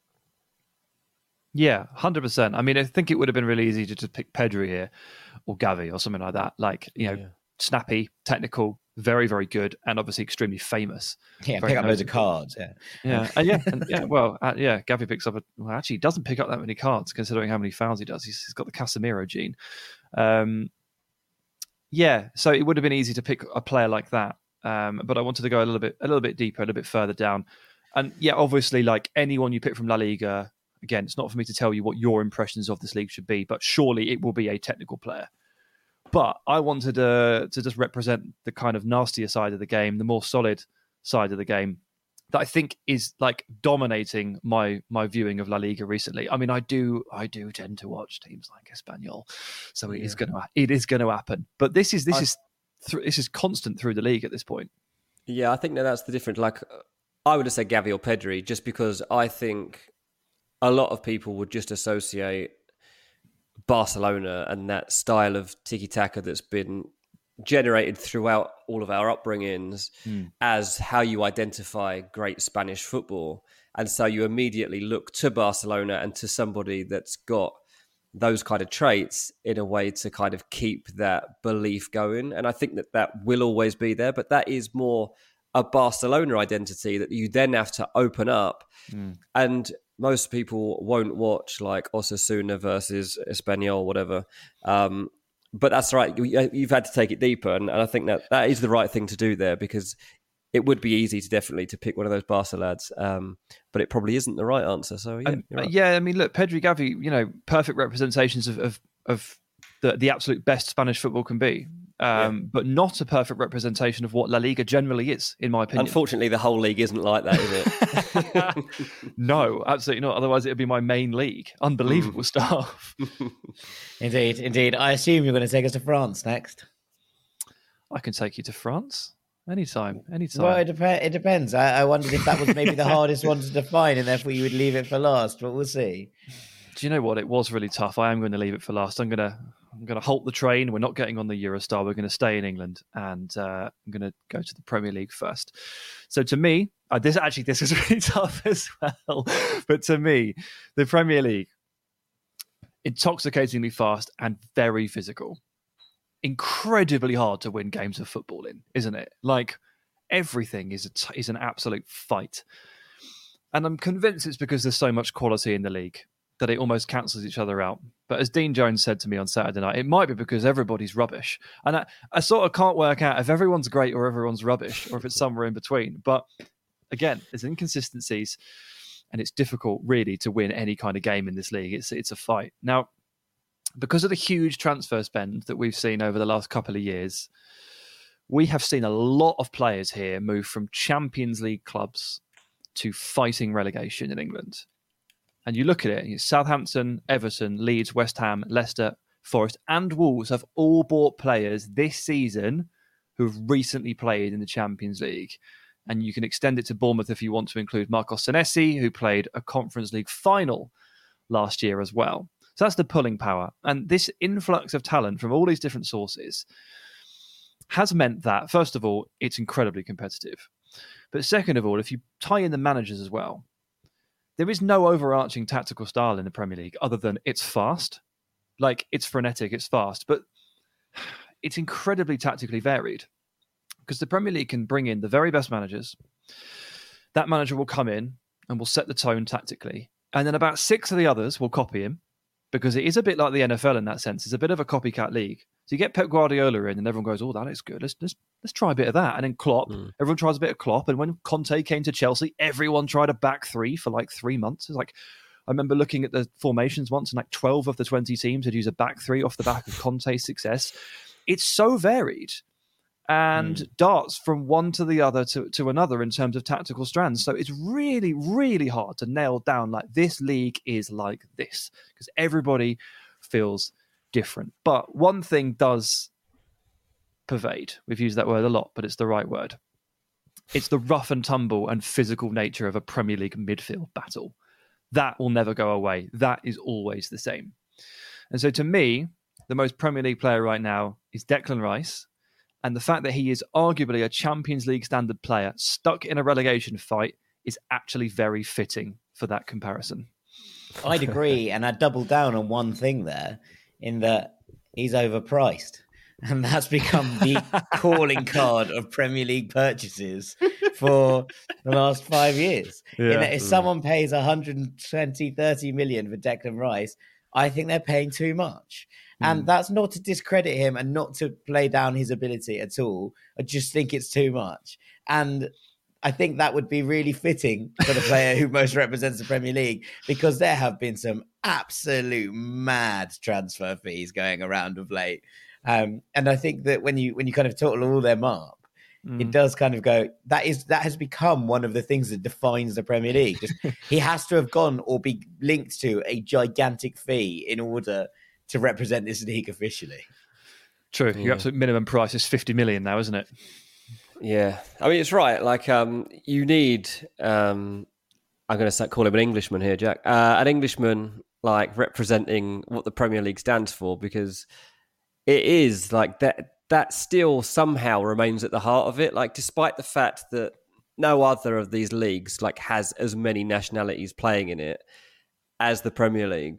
Yeah, 100%. I mean, I think it would have been really easy to just pick Pedri here or Gavi or something like that. Like, snappy, technical, very, very good, and obviously extremely famous. Yeah, pick up loads of cards. Yeah. Gavi picks up actually, he doesn't pick up that many cards considering how many fouls he does. He's got the Casemiro gene. So it would have been easy to pick a player like that. But I wanted to go a little bit deeper, a little bit further down. And yeah, obviously, like anyone you pick from La Liga, again, it's not for me to tell you what your impressions of this league should be, but surely it will be a technical player. But I wanted to just represent the kind of nastier side of the game, the more solid side of the game that I think is like dominating my viewing of La Liga recently. I mean, I do tend to watch teams like Espanyol, so it is going to happen. But this is constant through the league at this point. Yeah, I think that's the difference. Like, I would have said Gavi or Pedri, just because I think a lot of people would just associate Barcelona and that style of tiki-taka that's been generated throughout all of our upbringings as how you identify great Spanish football. And so you immediately look to Barcelona and to somebody that's got those kind of traits in a way to kind of keep that belief going. And I think that will always be there, but that is more a Barcelona identity that you then have to open up. And most people won't watch like Osasuna versus Espanyol, whatever. But that's right. You've had to take it deeper. And I think that is the right thing to do there, because it would be easy to pick one of those Barca lads. But it probably isn't the right answer. So yeah, right. Yeah. I mean, look, Pedri, Gavi, perfect representations of the absolute best Spanish football can be. But not a perfect representation of what La Liga generally is, in my opinion. Unfortunately, the whole league isn't like that, is it? No, absolutely not. Otherwise, it would be my main league. Unbelievable stuff. Indeed. I assume you're going to take us to France next. I can take you to France anytime. Well, it depends. I wondered if that was maybe the hardest one to define, and therefore you would leave it for last. But we'll see. Do you know what? It was really tough. I am going to leave it for last. I'm going to halt the train. We're not getting on the Eurostar. We're going to stay in England, and I'm going to go to the Premier League first. So to me, this is really tough as well. But to me, the Premier League, intoxicatingly fast and very physical. Incredibly hard to win games of football in, isn't it? Like, everything is an absolute fight. And I'm convinced it's because there's so much quality in the league that it almost cancels each other out. But as Dean Jones said to me on Saturday night, it might be because everybody's rubbish. And I sort of can't work out if everyone's great or everyone's rubbish, or if it's somewhere in between. But again, there's inconsistencies, and it's difficult really to win any kind of game in this league. It's a fight. Now, because of the huge transfer spend that we've seen over the last couple of years, we have seen a lot of players here move from Champions League clubs to fighting relegation in England. And you look at it, Southampton, Everton, Leeds, West Ham, Leicester, Forest and Wolves have all bought players this season who've recently played in the Champions League. And you can extend it to Bournemouth if you want to include Marcos Senesi, who played a Conference League final last year as well. So that's the pulling power. And this influx of talent from all these different sources has meant that, first of all, it's incredibly competitive. But second of all, if you tie in the managers as well, there is no overarching tactical style in the Premier League other than it's fast. Like, it's frenetic, it's fast, but it's incredibly tactically varied, because the Premier League can bring in the very best managers. That manager will come in and will set the tone tactically. And then about 6 of the others will copy him, because it is a bit like the NFL in that sense. It's a bit of a copycat league. So you get Pep Guardiola in and everyone goes, oh, that is good. Let's try a bit of that. And then Klopp, everyone tries a bit of Klopp. And when Conte came to Chelsea, everyone tried a back three for like 3 months. It's like, I remember looking at the formations once, and like 12 of the 20 teams had used a back three off the back of Conte's success. It's so varied and darts from one to the other to another in terms of tactical strands. So it's really, really hard to nail down like this league is like this, because everybody feels different. But one thing does pervade. We've used that word a lot, but it's the right word. It's the rough and tumble and physical nature of a Premier League midfield battle. That will never go away. That is always the same. And so to me, the most Premier League player right now is Declan Rice. And the fact that he is arguably a Champions League standard player stuck in a relegation fight is actually very fitting for that comparison. I'd agree. And I'd double down on one thing there, in that he's overpriced. And that's become the calling card of Premier League purchases for the last 5 years. Yeah. If someone pays 120, 30 million for Declan Rice, I think they're paying too much. And that's not to discredit him and not to play down his ability at all. I just think it's too much. And I think that would be really fitting for the player who most represents the Premier League, because there have been some absolute mad transfer fees going around of late. And I think that when you kind of total all them up, it does kind of go, that has become one of the things that defines the Premier League. Just, he has to have gone or be linked to a gigantic fee in order to represent this league officially. True. Your absolute minimum price is 50 million now, isn't it? Yeah. I mean, it's right. Like, you need, I'm going to call him an Englishman here, Jack. An Englishman, like, representing what the Premier League stands for, because it is like that still somehow remains at the heart of it. Like, despite the fact that no other of these leagues, like, has as many nationalities playing in it as the Premier League,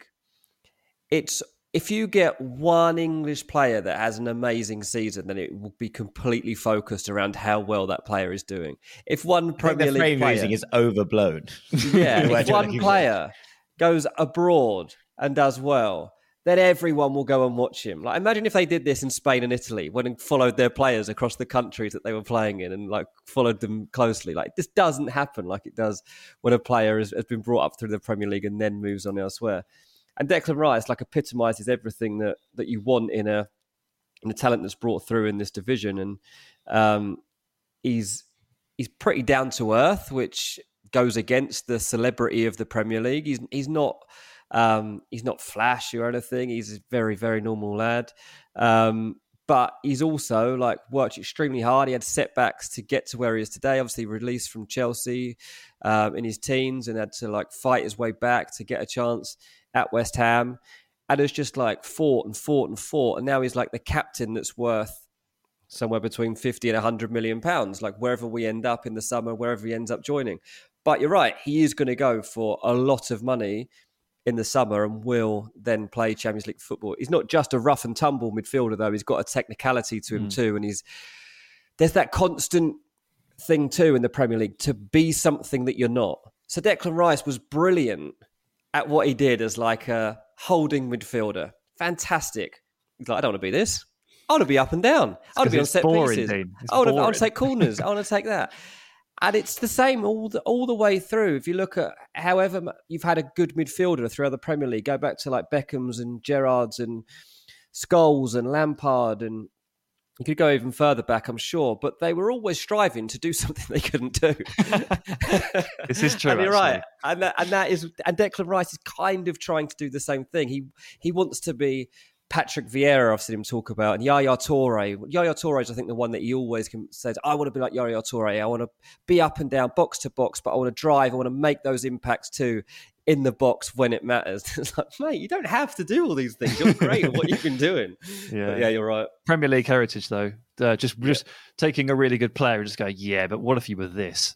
it's, if you get one English player that has an amazing season, then it will be completely focused around how well that player is doing. If one Premier League player is overblown, if one player goes abroad and does well, then everyone will go and watch him. Like, imagine if they did this in Spain and Italy, when they followed their players across the countries that they were playing in and like followed them closely. Like, this doesn't happen like it does when a player has been brought up through the Premier League and then moves on elsewhere. And Declan Rice, like, epitomises everything that you want in a talent that's brought through in this division. And he's pretty down to earth, which goes against the celebrity of the Premier League. He's not flashy or anything. He's a very, very normal lad. But he's also, like, worked extremely hard. He had setbacks to get to where he is today. Obviously released from Chelsea in his teens and had to, like, fight his way back to get a chance at West Ham, and has just, like, fought. And now he's, like, the captain that's worth somewhere between 50 and 100 million pounds, like, wherever we end up in the summer, wherever he ends up joining. But you're right, he is going to go for a lot of money in the summer and will then play Champions League football. He's not just a rough and tumble midfielder, though. He's got a technicality to him too, and there's that constant thing too in the Premier League to be something that you're not. So Declan Rice was brilliant at what he did as, like, a holding midfielder. Fantastic. He's like, I don't want to be this. I want to be up and down. I want to be on set pieces. I want to take corners. I want to take that. And it's the same all the way through. If you look at however you've had a good midfielder throughout the Premier League, go back to, like, Beckham's and Gerrard's and Scholes and Lampard, and you could go even further back, I'm sure, but they were always striving to do something they couldn't do. This is true. And you're right. And Declan Rice is kind of trying to do the same thing. He wants to be Patrick Vieira, I've seen him talk about, and Yaya Toure. Yaya Toure is, I think, the one that he always says, I want to be like Yaya Toure. I want to be up and down, box to box, but I want to drive. I want to make those impacts too in the box when it matters. It's like, mate, you don't have to do all these things. You're great at what you've been doing. Yeah, you're right. Premier League heritage, though. Just taking a really good player and just going, yeah, but what if you were this?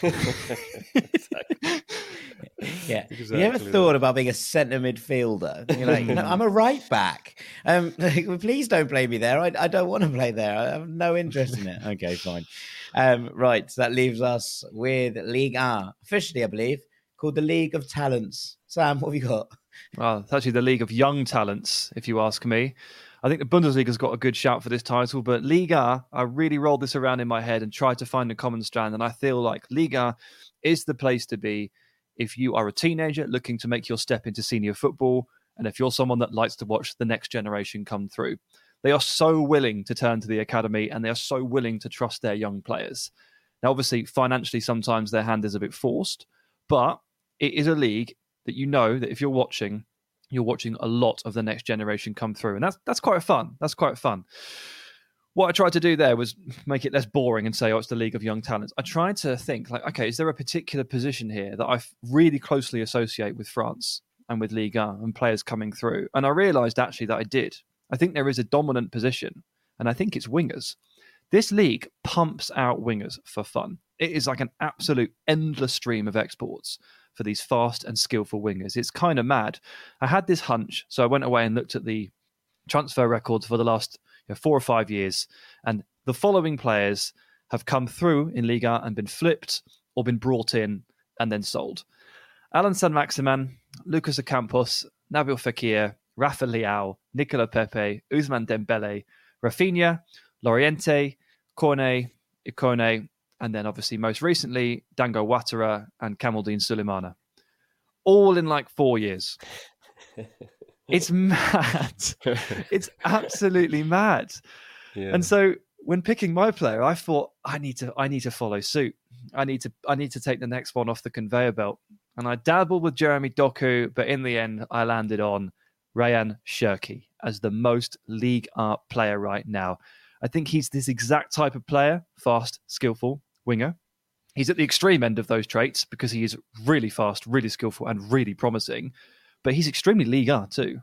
Yeah. Exactly. You ever thought about being a centre midfielder? You're like, no, I'm a right back. Please don't play me there. I don't want to play there. I have no interest in it. Okay, fine. Right. So that leaves us with Ligue 1, officially, I believe, called the League of Talents. Sam, what have you got? Well, it's actually the League of Young Talents, if you ask me. I think the Bundesliga's got a good shout for this title, but Liga, I really rolled this around in my head and tried to find a common strand, and I feel like Liga is the place to be if you are a teenager looking to make your step into senior football, and if you're someone that likes to watch the next generation come through. They are so willing to turn to the academy, and they are so willing to trust their young players. Now, obviously, financially, sometimes their hand is a bit forced, but it is a league that you know that if you're watching a lot of the next generation come through. And that's quite fun. That's quite fun. what I tried to do there was make it less boring and say, oh, it's the League of Young Talents. I tried to think, like, okay, is there a particular position here that I really closely associate with France and with Ligue 1 and players coming through? And I realised actually that I did. I think there is a dominant position, and I think it's wingers. This league pumps out wingers for fun. It is like an absolute endless stream of exports for these fast and skillful wingers. It's kind of mad. I had this hunch, so I went away and looked at the transfer records for the last 4 or 5 years, and the following players have come through in Liga and been flipped or been brought in and then sold. Alan Saint-Maximin, Lucas Ocampos, Nabil Fekir, Rafa Leao, Nicola Pepe, Ousmane Dembele, Rafinha, Loriente, Cornet, Ikone, and then obviously most recently Dango Ouattara and Kamaldeen Sulemana. All in like 4 years. It's mad. It's absolutely mad. Yeah. And so when picking my player, I thought I need to follow suit. I need to take the next one off the conveyor belt. And I dabbled with Jeremy Doku, but in the end I landed on Rayan Cherki as the most Ligue 1 player right now. I think he's this exact type of player, fast, skillful, winger. He's at the extreme end of those traits because he is really fast, really skillful, and really promising. But he's extremely Ligue 1 too.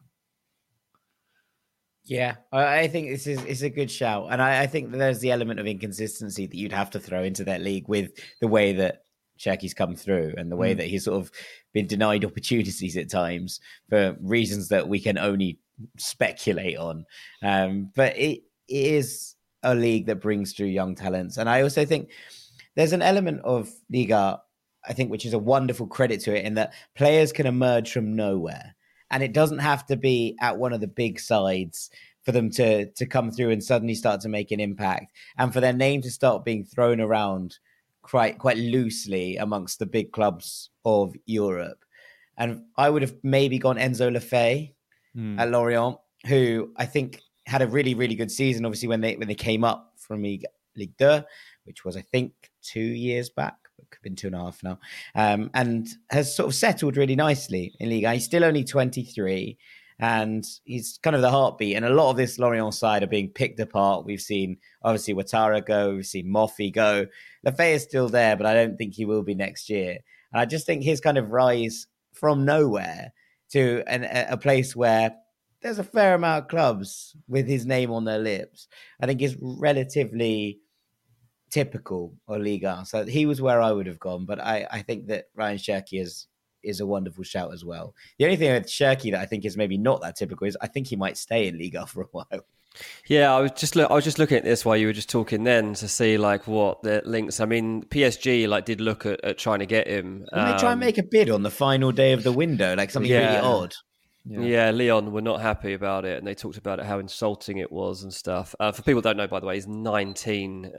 Yeah, I think it's a good shout. And I think that there's the element of inconsistency that you'd have to throw into that league with the way that Cherki's come through and the way that he's sort of been denied opportunities at times for reasons that we can only speculate on. But it is a league that brings through young talents. And I also think there's an element of Liga, I think, which is a wonderful credit to it in that players can emerge from nowhere. And it doesn't have to be at one of the big sides for them to come through and suddenly start to make an impact and for their name to start being thrown around quite loosely amongst the big clubs of Europe. And I would have maybe gone Enzo Lefebvre at Lorient, who I think had a really, really good season, obviously, when they came up from Ligue 2, which was, I think, 2 years back. It could have been 2.5 now. And has sort of settled really nicely in Liga. He's still only 23, and he's kind of the heartbeat. And a lot of this Lorient side are being picked apart. We've seen, obviously, Ouattara go. We've seen Moffi go. Lefebvre is still there, but I don't think he will be next year. And I just think his kind of rise from nowhere to a place where there's a fair amount of clubs with his name on their lips, I think is relatively typical of Liga. So he was where I would have gone. But I think that Rayan Cherki is a wonderful shout as well. The only thing with Cherki that I think is maybe not that typical is I think he might stay in Liga for a while. Yeah, I was just looking at this while you were just talking then to see like what the links. I mean, PSG did look at trying to get him. Didn't they try and make a bid on the final day of the window, like something really odd? Yeah, Lyon were not happy about it, and they talked about how insulting it was and stuff. For people who don't know, by the way, he's 19,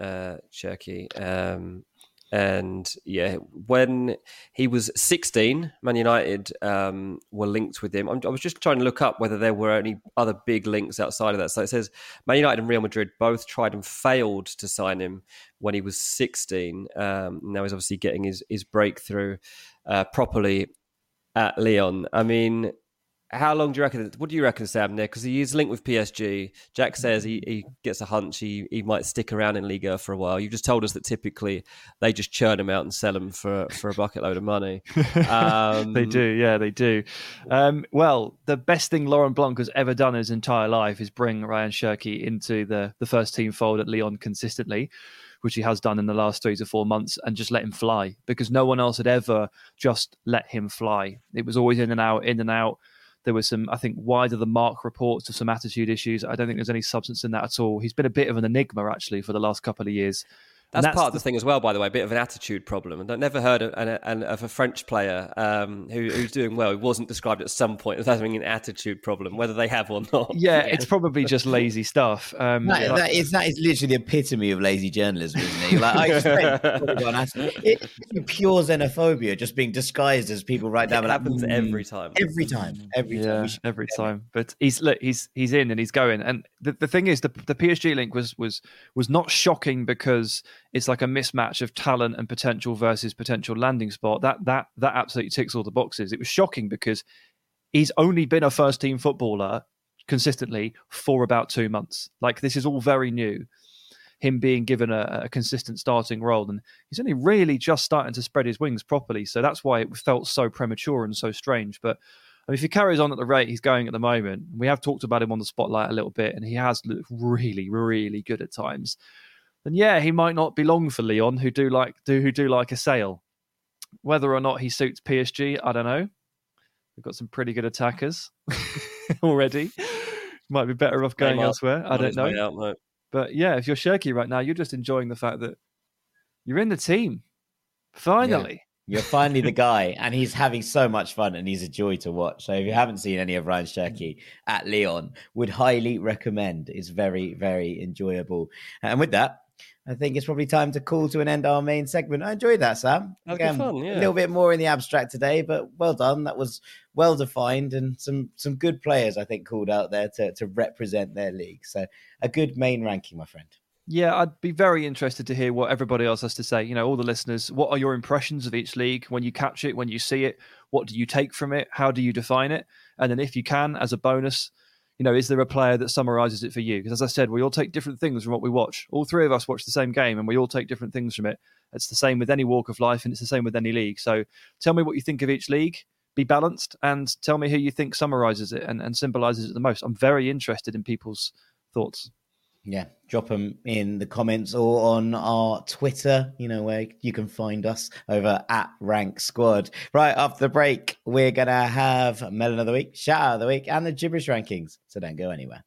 Cherki. And yeah, when he was 16, Man United were linked with him. I was just trying to look up whether there were any other big links outside of that. So it says Man United and Real Madrid both tried and failed to sign him when he was 16. Now he's obviously getting his breakthrough properly at Lyon. I mean, how long do you reckon? What do you reckon, Sam? There, because he is linked with PSG. Jack says he gets a hunch he might stick around in Liga for a while. You just told us that typically they just churn him out and sell him for a bucket load of money. They do, yeah, they do. Well, the best thing Laurent Blanc has ever done in his entire life is bring Rayan Cherki into the first team fold at Lyon consistently, which he has done in the last 3 to 4 months, and just let him fly because no one else had ever just let him fly. It was always in and out, in and out. There was some, I think, wider the mark reports of some attitude issues. I don't think there's any substance in that at all. He's been a bit of an enigma, actually, for the last couple of years. That's part of the thing as well, by the way, a bit of an attitude problem. And I've never heard of a French player who's doing well, who wasn't described at some point as having an attitude problem, whether they have or not. Yeah, it's probably just lazy stuff. That is literally the epitome of lazy journalism, isn't it? Like, I just it's pure xenophobia just being disguised as people write down. It happens every time. Every time. Every time. But he's in and he's going. And the thing is, the PSG link was not shocking because it's like a mismatch of talent and potential versus potential landing spot. That absolutely ticks all the boxes. It was shocking because he's only been a first team footballer consistently for about 2 months. Like, this is all very new. him being given a consistent starting role. And he's only really just starting to spread his wings properly. So that's why it felt so premature and so strange. But I mean, if he carries on at the rate he's going at the moment, we have talked about him on the spotlight a little bit, and he has looked really, really good at times. Then yeah, he might not be long for Lyon, who do like a Sale. Whether or not he suits PSG, I don't know. We've got some pretty good attackers already. Might be better off going elsewhere. I don't know. But yeah, if you're Cherki right now, you're just enjoying the fact that you're in the team. Finally. Yeah. You're finally the guy, and he's having so much fun, and he's a joy to watch. So if you haven't seen any of Ryan Cherki at Lyon, would highly recommend. It's very, very enjoyable. And with that, I think it's probably time to call to an end our main segment. I enjoyed that, Sam. Again, fun, yeah. A little bit more in the abstract today, but well done. That was well defined, and some good players, I think, called out there to represent their league. So a good main ranking, my friend. Yeah, I'd be very interested to hear what everybody else has to say. You know, all the listeners, what are your impressions of each league when you catch it, when you see it? What do you take from it? How do you define it? And then if you can, as a bonus, you know, is there a player that summarizes it for you? Because as I said, we all take different things from what we watch. All three of us watch the same game and we all take different things from it. It's the same with any walk of life and it's the same with any league. So tell me what you think of each league. Be balanced and tell me who you think summarizes it and symbolizes it the most. I'm very interested in people's thoughts. Yeah, drop them in the comments or on our Twitter, you know, where you can find us over at Rank Squad. Right after the break, we're going to have Melon of the Week, Shout Out of the Week, and the Gibberish Rankings. So don't go anywhere.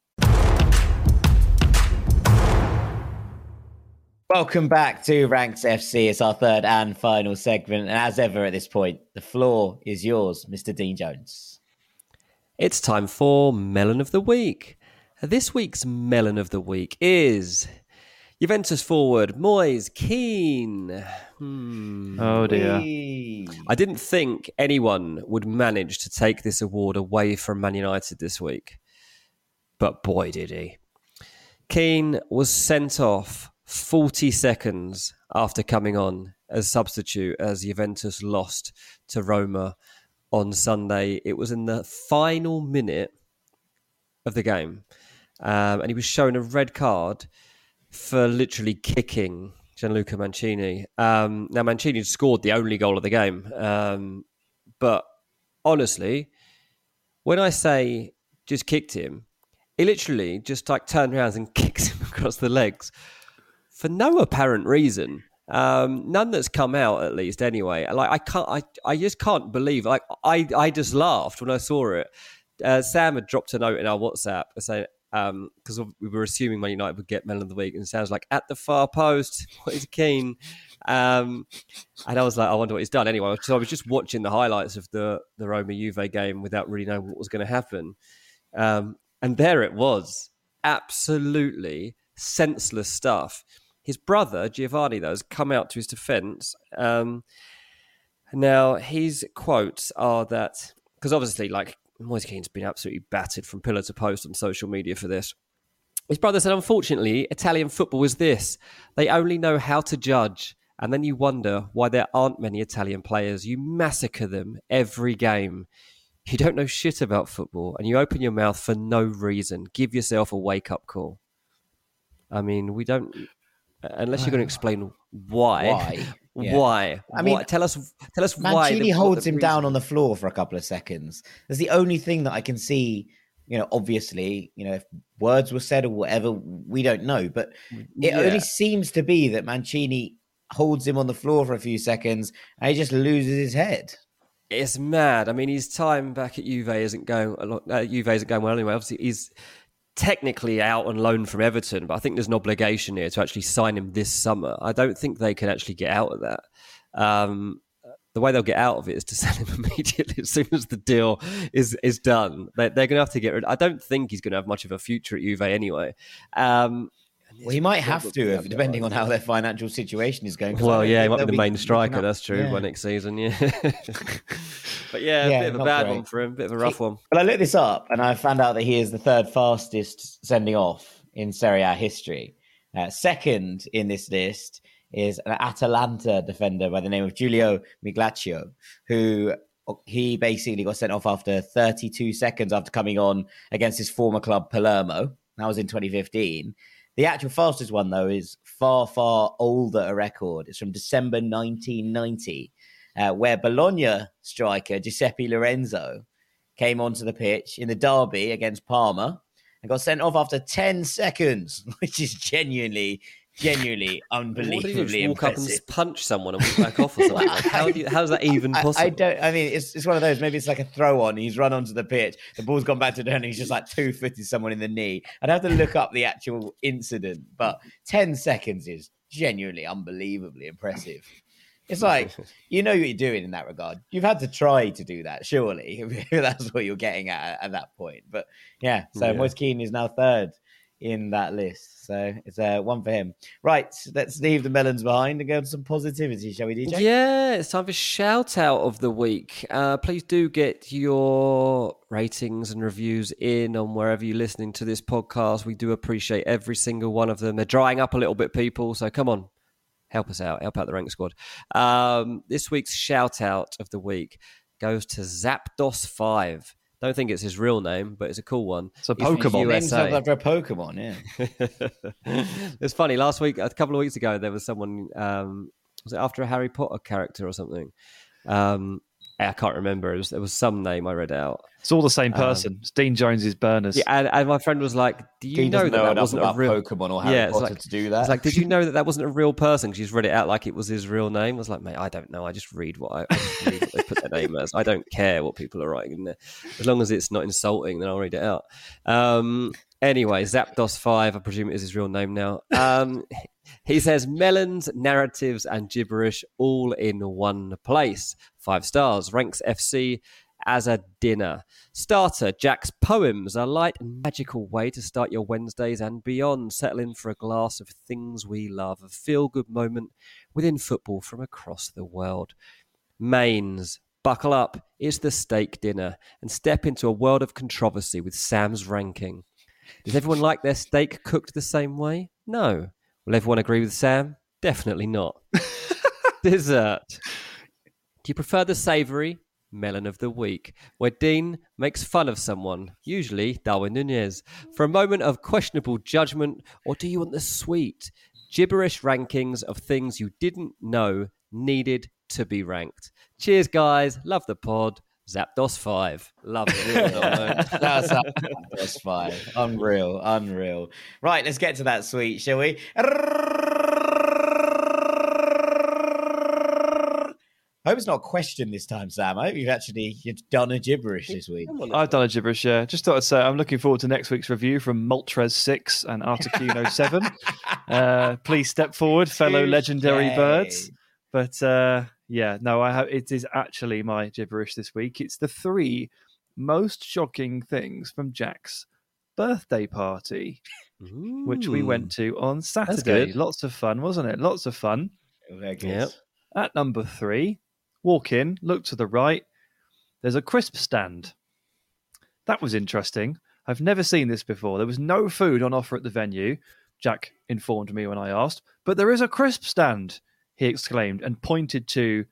Welcome back to Ranks FC. It's our third and final segment. And as ever at this point, the floor is yours, Mr. Dean Jones. It's time for Melon of the Week. This week's Melon of the Week is Juventus forward Moise Kean. Oh dear. I didn't think anyone would manage to take this award away from Man United this week. But boy, did he. Kean was sent off 40 seconds after coming on as substitute as Juventus lost to Roma on Sunday. It was in the final minute of the game. And he was shown a red card for literally kicking Gianluca Mancini. Now, Mancini scored the only goal of the game. But honestly, when I say just kicked him, he literally just like turned around and kicked him across the legs for no apparent reason. None that's come out, at least anyway. Like I just can't believe. Like I just laughed when I saw it. Sam had dropped a note in our WhatsApp saying, because we were assuming Man United would get Melon of the Week, and it sounds like at the far post, what is Kean? And I was like, I wonder what he's done. Anyway, so I was just watching the highlights of the Roma Juve game without really knowing what was going to happen. And there it was. Absolutely senseless stuff. His brother, Giovanni, though, has come out to his defence. Now, his quotes are that, because obviously, like, Moise Kean's been absolutely battered from pillar to post on social media for this. His brother said, unfortunately, Italian football is this. They only know how to judge, and then you wonder why there aren't many Italian players. You massacre them every game. You don't know shit about football, and you open your mouth for no reason. Give yourself a wake-up call. I mean, we don't... Unless you're going to explain why. Yeah. Why? I mean, tell us why. Mancini holds him down on the floor for a couple of seconds. That's the only thing that I can see. You know, obviously, you know, if words were said or whatever, we don't know. But it only seems to be that Mancini holds him on the floor for a few seconds and he just loses his head. It's mad. I mean, his time back at Juve isn't going well anyway. Obviously, he's technically out on loan from Everton, but I think there's an obligation here to actually sign him this summer. I don't think they can actually get out of that. The way they'll get out of it is to sell him immediately as soon as the deal is done. They're going to have to get rid. I don't think he's going to have much of a future at Juve anyway. Well, he might have to, depending on how their financial situation is going. Well, yeah, he might be the main striker. That's true. By next season, yeah. But yeah, a bit of a bad one for him, a bit of a rough one. But I looked this up and I found out that he is the third fastest sending off in Serie A history. Second in this list is an Atalanta defender by the name of Giulio Miglaccio, who he basically got sent off after 32 seconds after coming on against his former club Palermo. That was in 2015. The actual fastest one, though, is far, far older a record. It's from December 1990, where Bologna striker Giuseppe Lorenzo came onto the pitch in the derby against Parma and got sent off after 10 seconds, which is genuinely unbelievably walk up impressive. and punch someone and walk back off or something? How's that even possible? It's one of those, maybe it's like a throw on. He's run onto the pitch, the ball's gone back to the end, and he's just like 2-footed someone in the knee. I'd have to look up the actual incident, but 10 seconds is genuinely unbelievably impressive. It's like, you know what you're doing in that regard. You've had to try to do that, surely. If that's what you're getting at that point. But yeah, so Moise Kean is now third in that list. So it's one for him. Right, let's leave the melons behind and go to some positivity, shall we, DJ? Yeah, it's time for shout out of the week. Please do get your ratings and reviews in on wherever you're listening to this podcast. We do appreciate every single one of them. They're drying up a little bit, people, so come on. Help us out. Help out the Rank Squad. This week's shout out of the week goes to Zapdos 5. Don't think it's his real name, but it's a cool one. It's a Pokemon. Named after a Pokemon, yeah. It's funny. Last week, a couple of weeks ago, there was someone. Was it after a Harry Potter character or something? I can't remember. There was some name I read out. It's all the same person. It's Dean Jones's Burners. Yeah, and my friend was like, "Do you know that wasn't a real Pokemon or Harry Potter to do that?" It's like, "Did you know that wasn't a real person?" She's read it out like it was his real name. I was like, "Mate, I don't know. I just read what they put their name as. I don't care what people are writing in there. As long as it's not insulting, then I'll read it out." Anyway, Zapdos 5, I presume it is his real name now. He says, melons, narratives, and gibberish all in one place. 5 stars. Ranks FC as a dinner. Starter, Jack's poems, a light and magical way to start your Wednesdays and beyond. Settle in for a glass of things we love, a feel-good moment within football from across the world. Mains, buckle up, it's the steak dinner, and step into a world of controversy with Sam's ranking. Does everyone like their steak cooked the same way? No. Will everyone agree with Sam? Definitely not. Dessert. Do you prefer the savoury? Melon of the week, where Dean makes fun of someone, usually Darwin Nunez, for a moment of questionable judgment, or do you want the sweet, gibberish rankings of things you didn't know needed to be ranked? Cheers, guys. Love the pod. Zapdos 5. Love it. That's Zapdos 5. Unreal. Right, let's get to that sweet, shall we? I hope it's not a question this time, Sam. I hope you've done a gibberish this week. I've done a gibberish, yeah. Just thought I'd say I'm looking forward to next week's review from Moltres 6 and Articuno 7. Please step forward, fellow legendary birds. But it is actually my gibberish this week. It's the 3 most shocking things from Jack's birthday party, which we went to on Saturday. Lots of fun, wasn't it? Lots of fun. Very good. Yep. At number 3, walk in, look to the right. There's a crisp stand. That was interesting. I've never seen this before. There was no food on offer at the venue, Jack informed me when I asked, but there is a crisp stand, he exclaimed, and pointed to,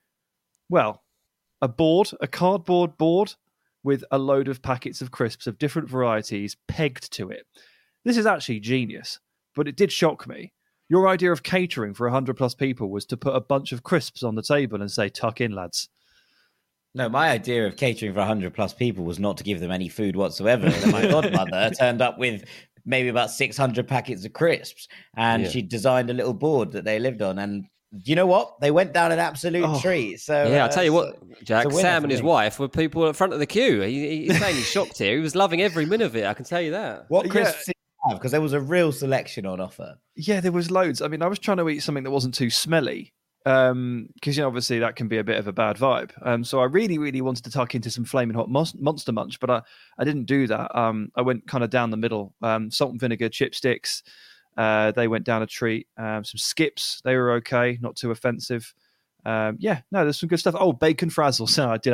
a cardboard board with a load of packets of crisps of different varieties pegged to it. This is actually genius, but it did shock me. Your idea of catering for 100+ people was to put a bunch of crisps on the table and say, tuck in, lads. No, my idea of catering for 100+ people was not to give them any food whatsoever. My godmother turned up with maybe about 600 packets of crisps, and she designed a little board that they lived on. And you know what? They went down an absolute treat. So I'll tell you what, Jack, Sam and his wife were people at front of the queue. He's saying he's shocked here. He was loving every minute of it, I can tell you that. What crisps did you have? Because there was a real selection on offer. Yeah, there was loads. I mean, I was trying to eat something that wasn't too smelly, because obviously that can be a bit of a bad vibe. So I really, really wanted to tuck into some flaming hot Monster Munch, but I didn't do that. I went kind of down the middle. Salt and vinegar chipsticks. They went down a treat. Some skips, they were okay, not too offensive. There's some good stuff. Oh, bacon frazzles. So I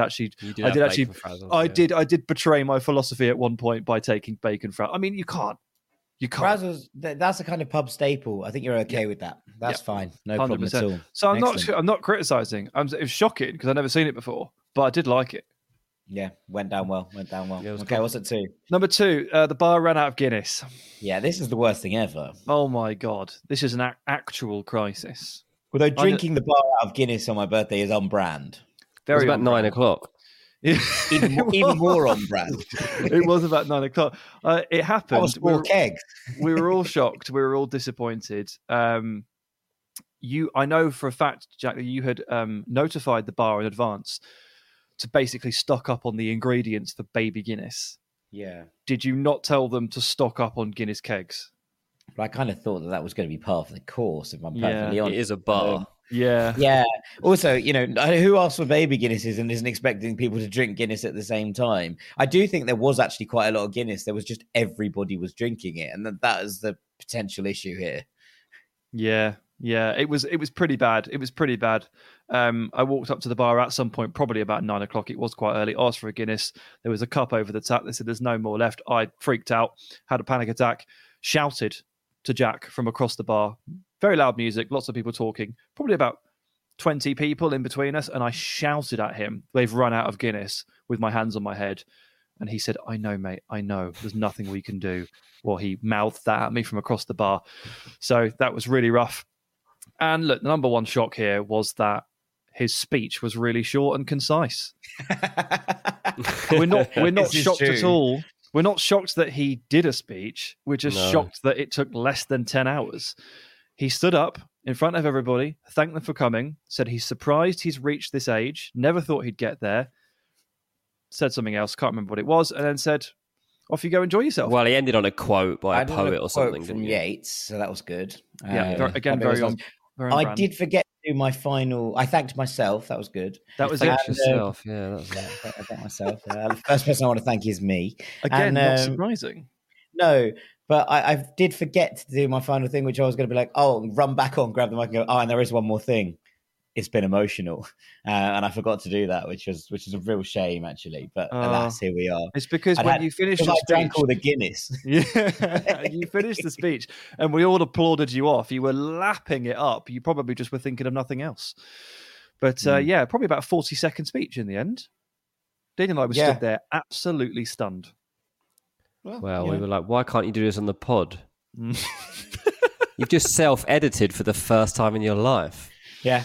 did betray my philosophy at one point by taking bacon frazzles. I mean, you can't. Frazzles, that's a kind of pub staple. I think you're okay with that. That's fine. No 100%. Problem at all. So I'm not criticizing. It was shocking because I've never seen it before, but I did like it. Yeah, went down well. Yeah, Okay, what's it 2? Number 2, the bar ran out of Guinness. Yeah, this is the worst thing ever. Oh my God. This is an actual crisis. Although drinking the bar out of Guinness on my birthday is on brand. It was about 9 o'clock. Even more on brand. It was about 9 o'clock. It happened. That was 4 kegs. We were all shocked. We were all disappointed. I know for a fact, Jack, that you had notified the bar in advance to basically stock up on the ingredients for baby Guinness. Yeah. Did you not tell them to stock up on Guinness kegs? But I kind of thought that was going to be part of the course, if I'm perfectly honest. It is a bar. Yeah. Yeah. Also, who asked for baby Guinnesses and isn't expecting people to drink Guinness at the same time? I do think there was actually quite a lot of Guinness. There was just everybody was drinking it. And that is the potential issue here. Yeah. It was pretty bad. I walked up to the bar at some point, probably about 9 o'clock. It was quite early. Asked for a Guinness. There was a cup over the tap. They said there's no more left. I freaked out, had a panic attack, shouted to Jack from across the bar. Very loud music, lots of people talking, probably about 20 people in between us. And I shouted at him, they've run out of Guinness, with my hands on my head. And he said, I know, mate, I know. There's nothing we can do. Well, he mouthed that at me from across the bar. So that was really rough. And look, the number one shock here was that his speech was really short and concise. We're not shocked at all. We're not shocked that he did a speech. We're just shocked that it took less than 10 hours. He stood up in front of everybody, thanked them for coming, said he's surprised he's reached this age, never thought he'd get there, said something else, can't remember what it was, and then said, off you go, enjoy yourself. Well, he ended on a quote by a poet or something. From Yeats, so that was good. Yeah, again, very on I brand. did forget to do my final. I thanked myself. That was good. That was Thank yourself. Yeah, that was I thanked myself. The first person I want to thank is me. Again, not surprising. No, but I did forget to do my final thing, which I was going to be like, run back on, grab the mic and go, and there is one more thing. It's been emotional. And I forgot to do that, which is a real shame, actually. But alas, here we are. It's because when you finished your I speech... drank all the Guinness. Yeah, you finished the speech and we all applauded you off. You were lapping it up. You probably just were thinking of nothing else. But probably about a 40-second speech in the end. Dean and I were stood there absolutely stunned. Well, we were like, why can't you do this on the pod? You've just self-edited for the first time in your life. Yeah.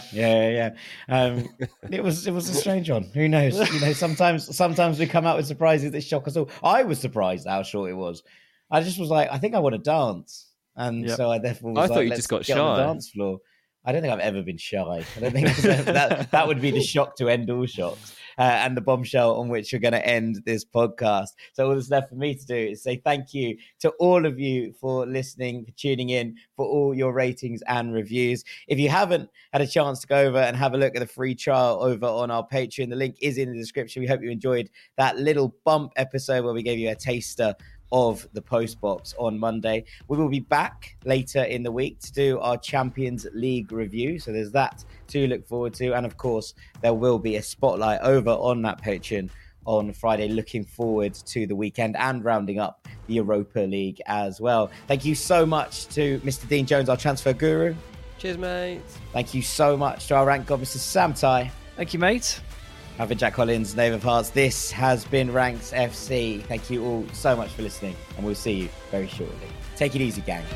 It was a strange one. Who knows? Sometimes we come out with surprises that shock us all. I was surprised how short it was. I just was like, I think I want to dance, and so I therefore was thought you just got shy on the dance floor. I don't think I've ever been shy. I don't think that would be the shock to end all shocks. And the bombshell on which we're going to end this podcast. So all that's left for me to do is say thank you to all of you for listening, for tuning in, for all your ratings and reviews. If you haven't had a chance to go over and have a look at the free trial over on our Patreon, the link is in the description. We hope you enjoyed that little bump episode where we gave you a taster of the post box on Monday. We will be back later in the week to do our Champions League review. So there's that to look forward to. And of course, there will be a spotlight over on that Patreon on Friday, looking forward to the weekend and rounding up the Europa League as well. Thank you so much to Mr. Dean Jones, our transfer guru. Cheers, mate. Thank you so much to our rank god, Mr. Sam Tighe. Thank you, mate. I've been Jack Collins, Knave of Hearts. This has been Ranks FC. Thank you all so much for listening, and we'll see you very shortly. Take it easy, gang.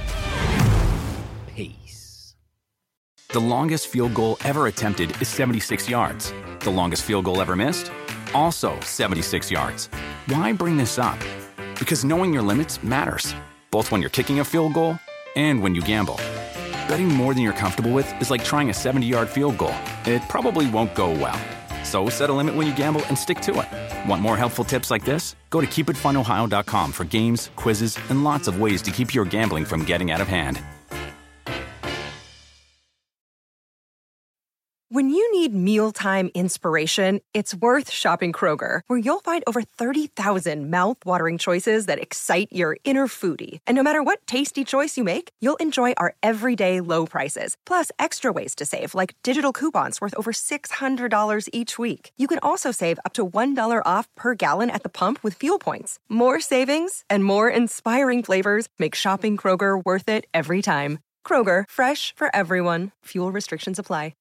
Peace. The longest field goal ever attempted is 76 yards. The longest field goal ever missed? Also 76 yards. Why bring this up? Because knowing your limits matters, both when you're kicking a field goal and when you gamble. Betting more than you're comfortable with is like trying a 70-yard field goal. It probably won't go well. So set a limit when you gamble and stick to it. Want more helpful tips like this? Go to keepitfunohio.com for games, quizzes, and lots of ways to keep your gambling from getting out of hand. When you need mealtime inspiration, it's worth shopping Kroger, where you'll find over 30,000 mouth-watering choices that excite your inner foodie. And no matter what tasty choice you make, you'll enjoy our everyday low prices, plus extra ways to save, like digital coupons worth over $600 each week. You can also save up to $1 off per gallon at the pump with fuel points. More savings and more inspiring flavors make shopping Kroger worth it every time. Kroger, fresh for everyone. Fuel restrictions apply.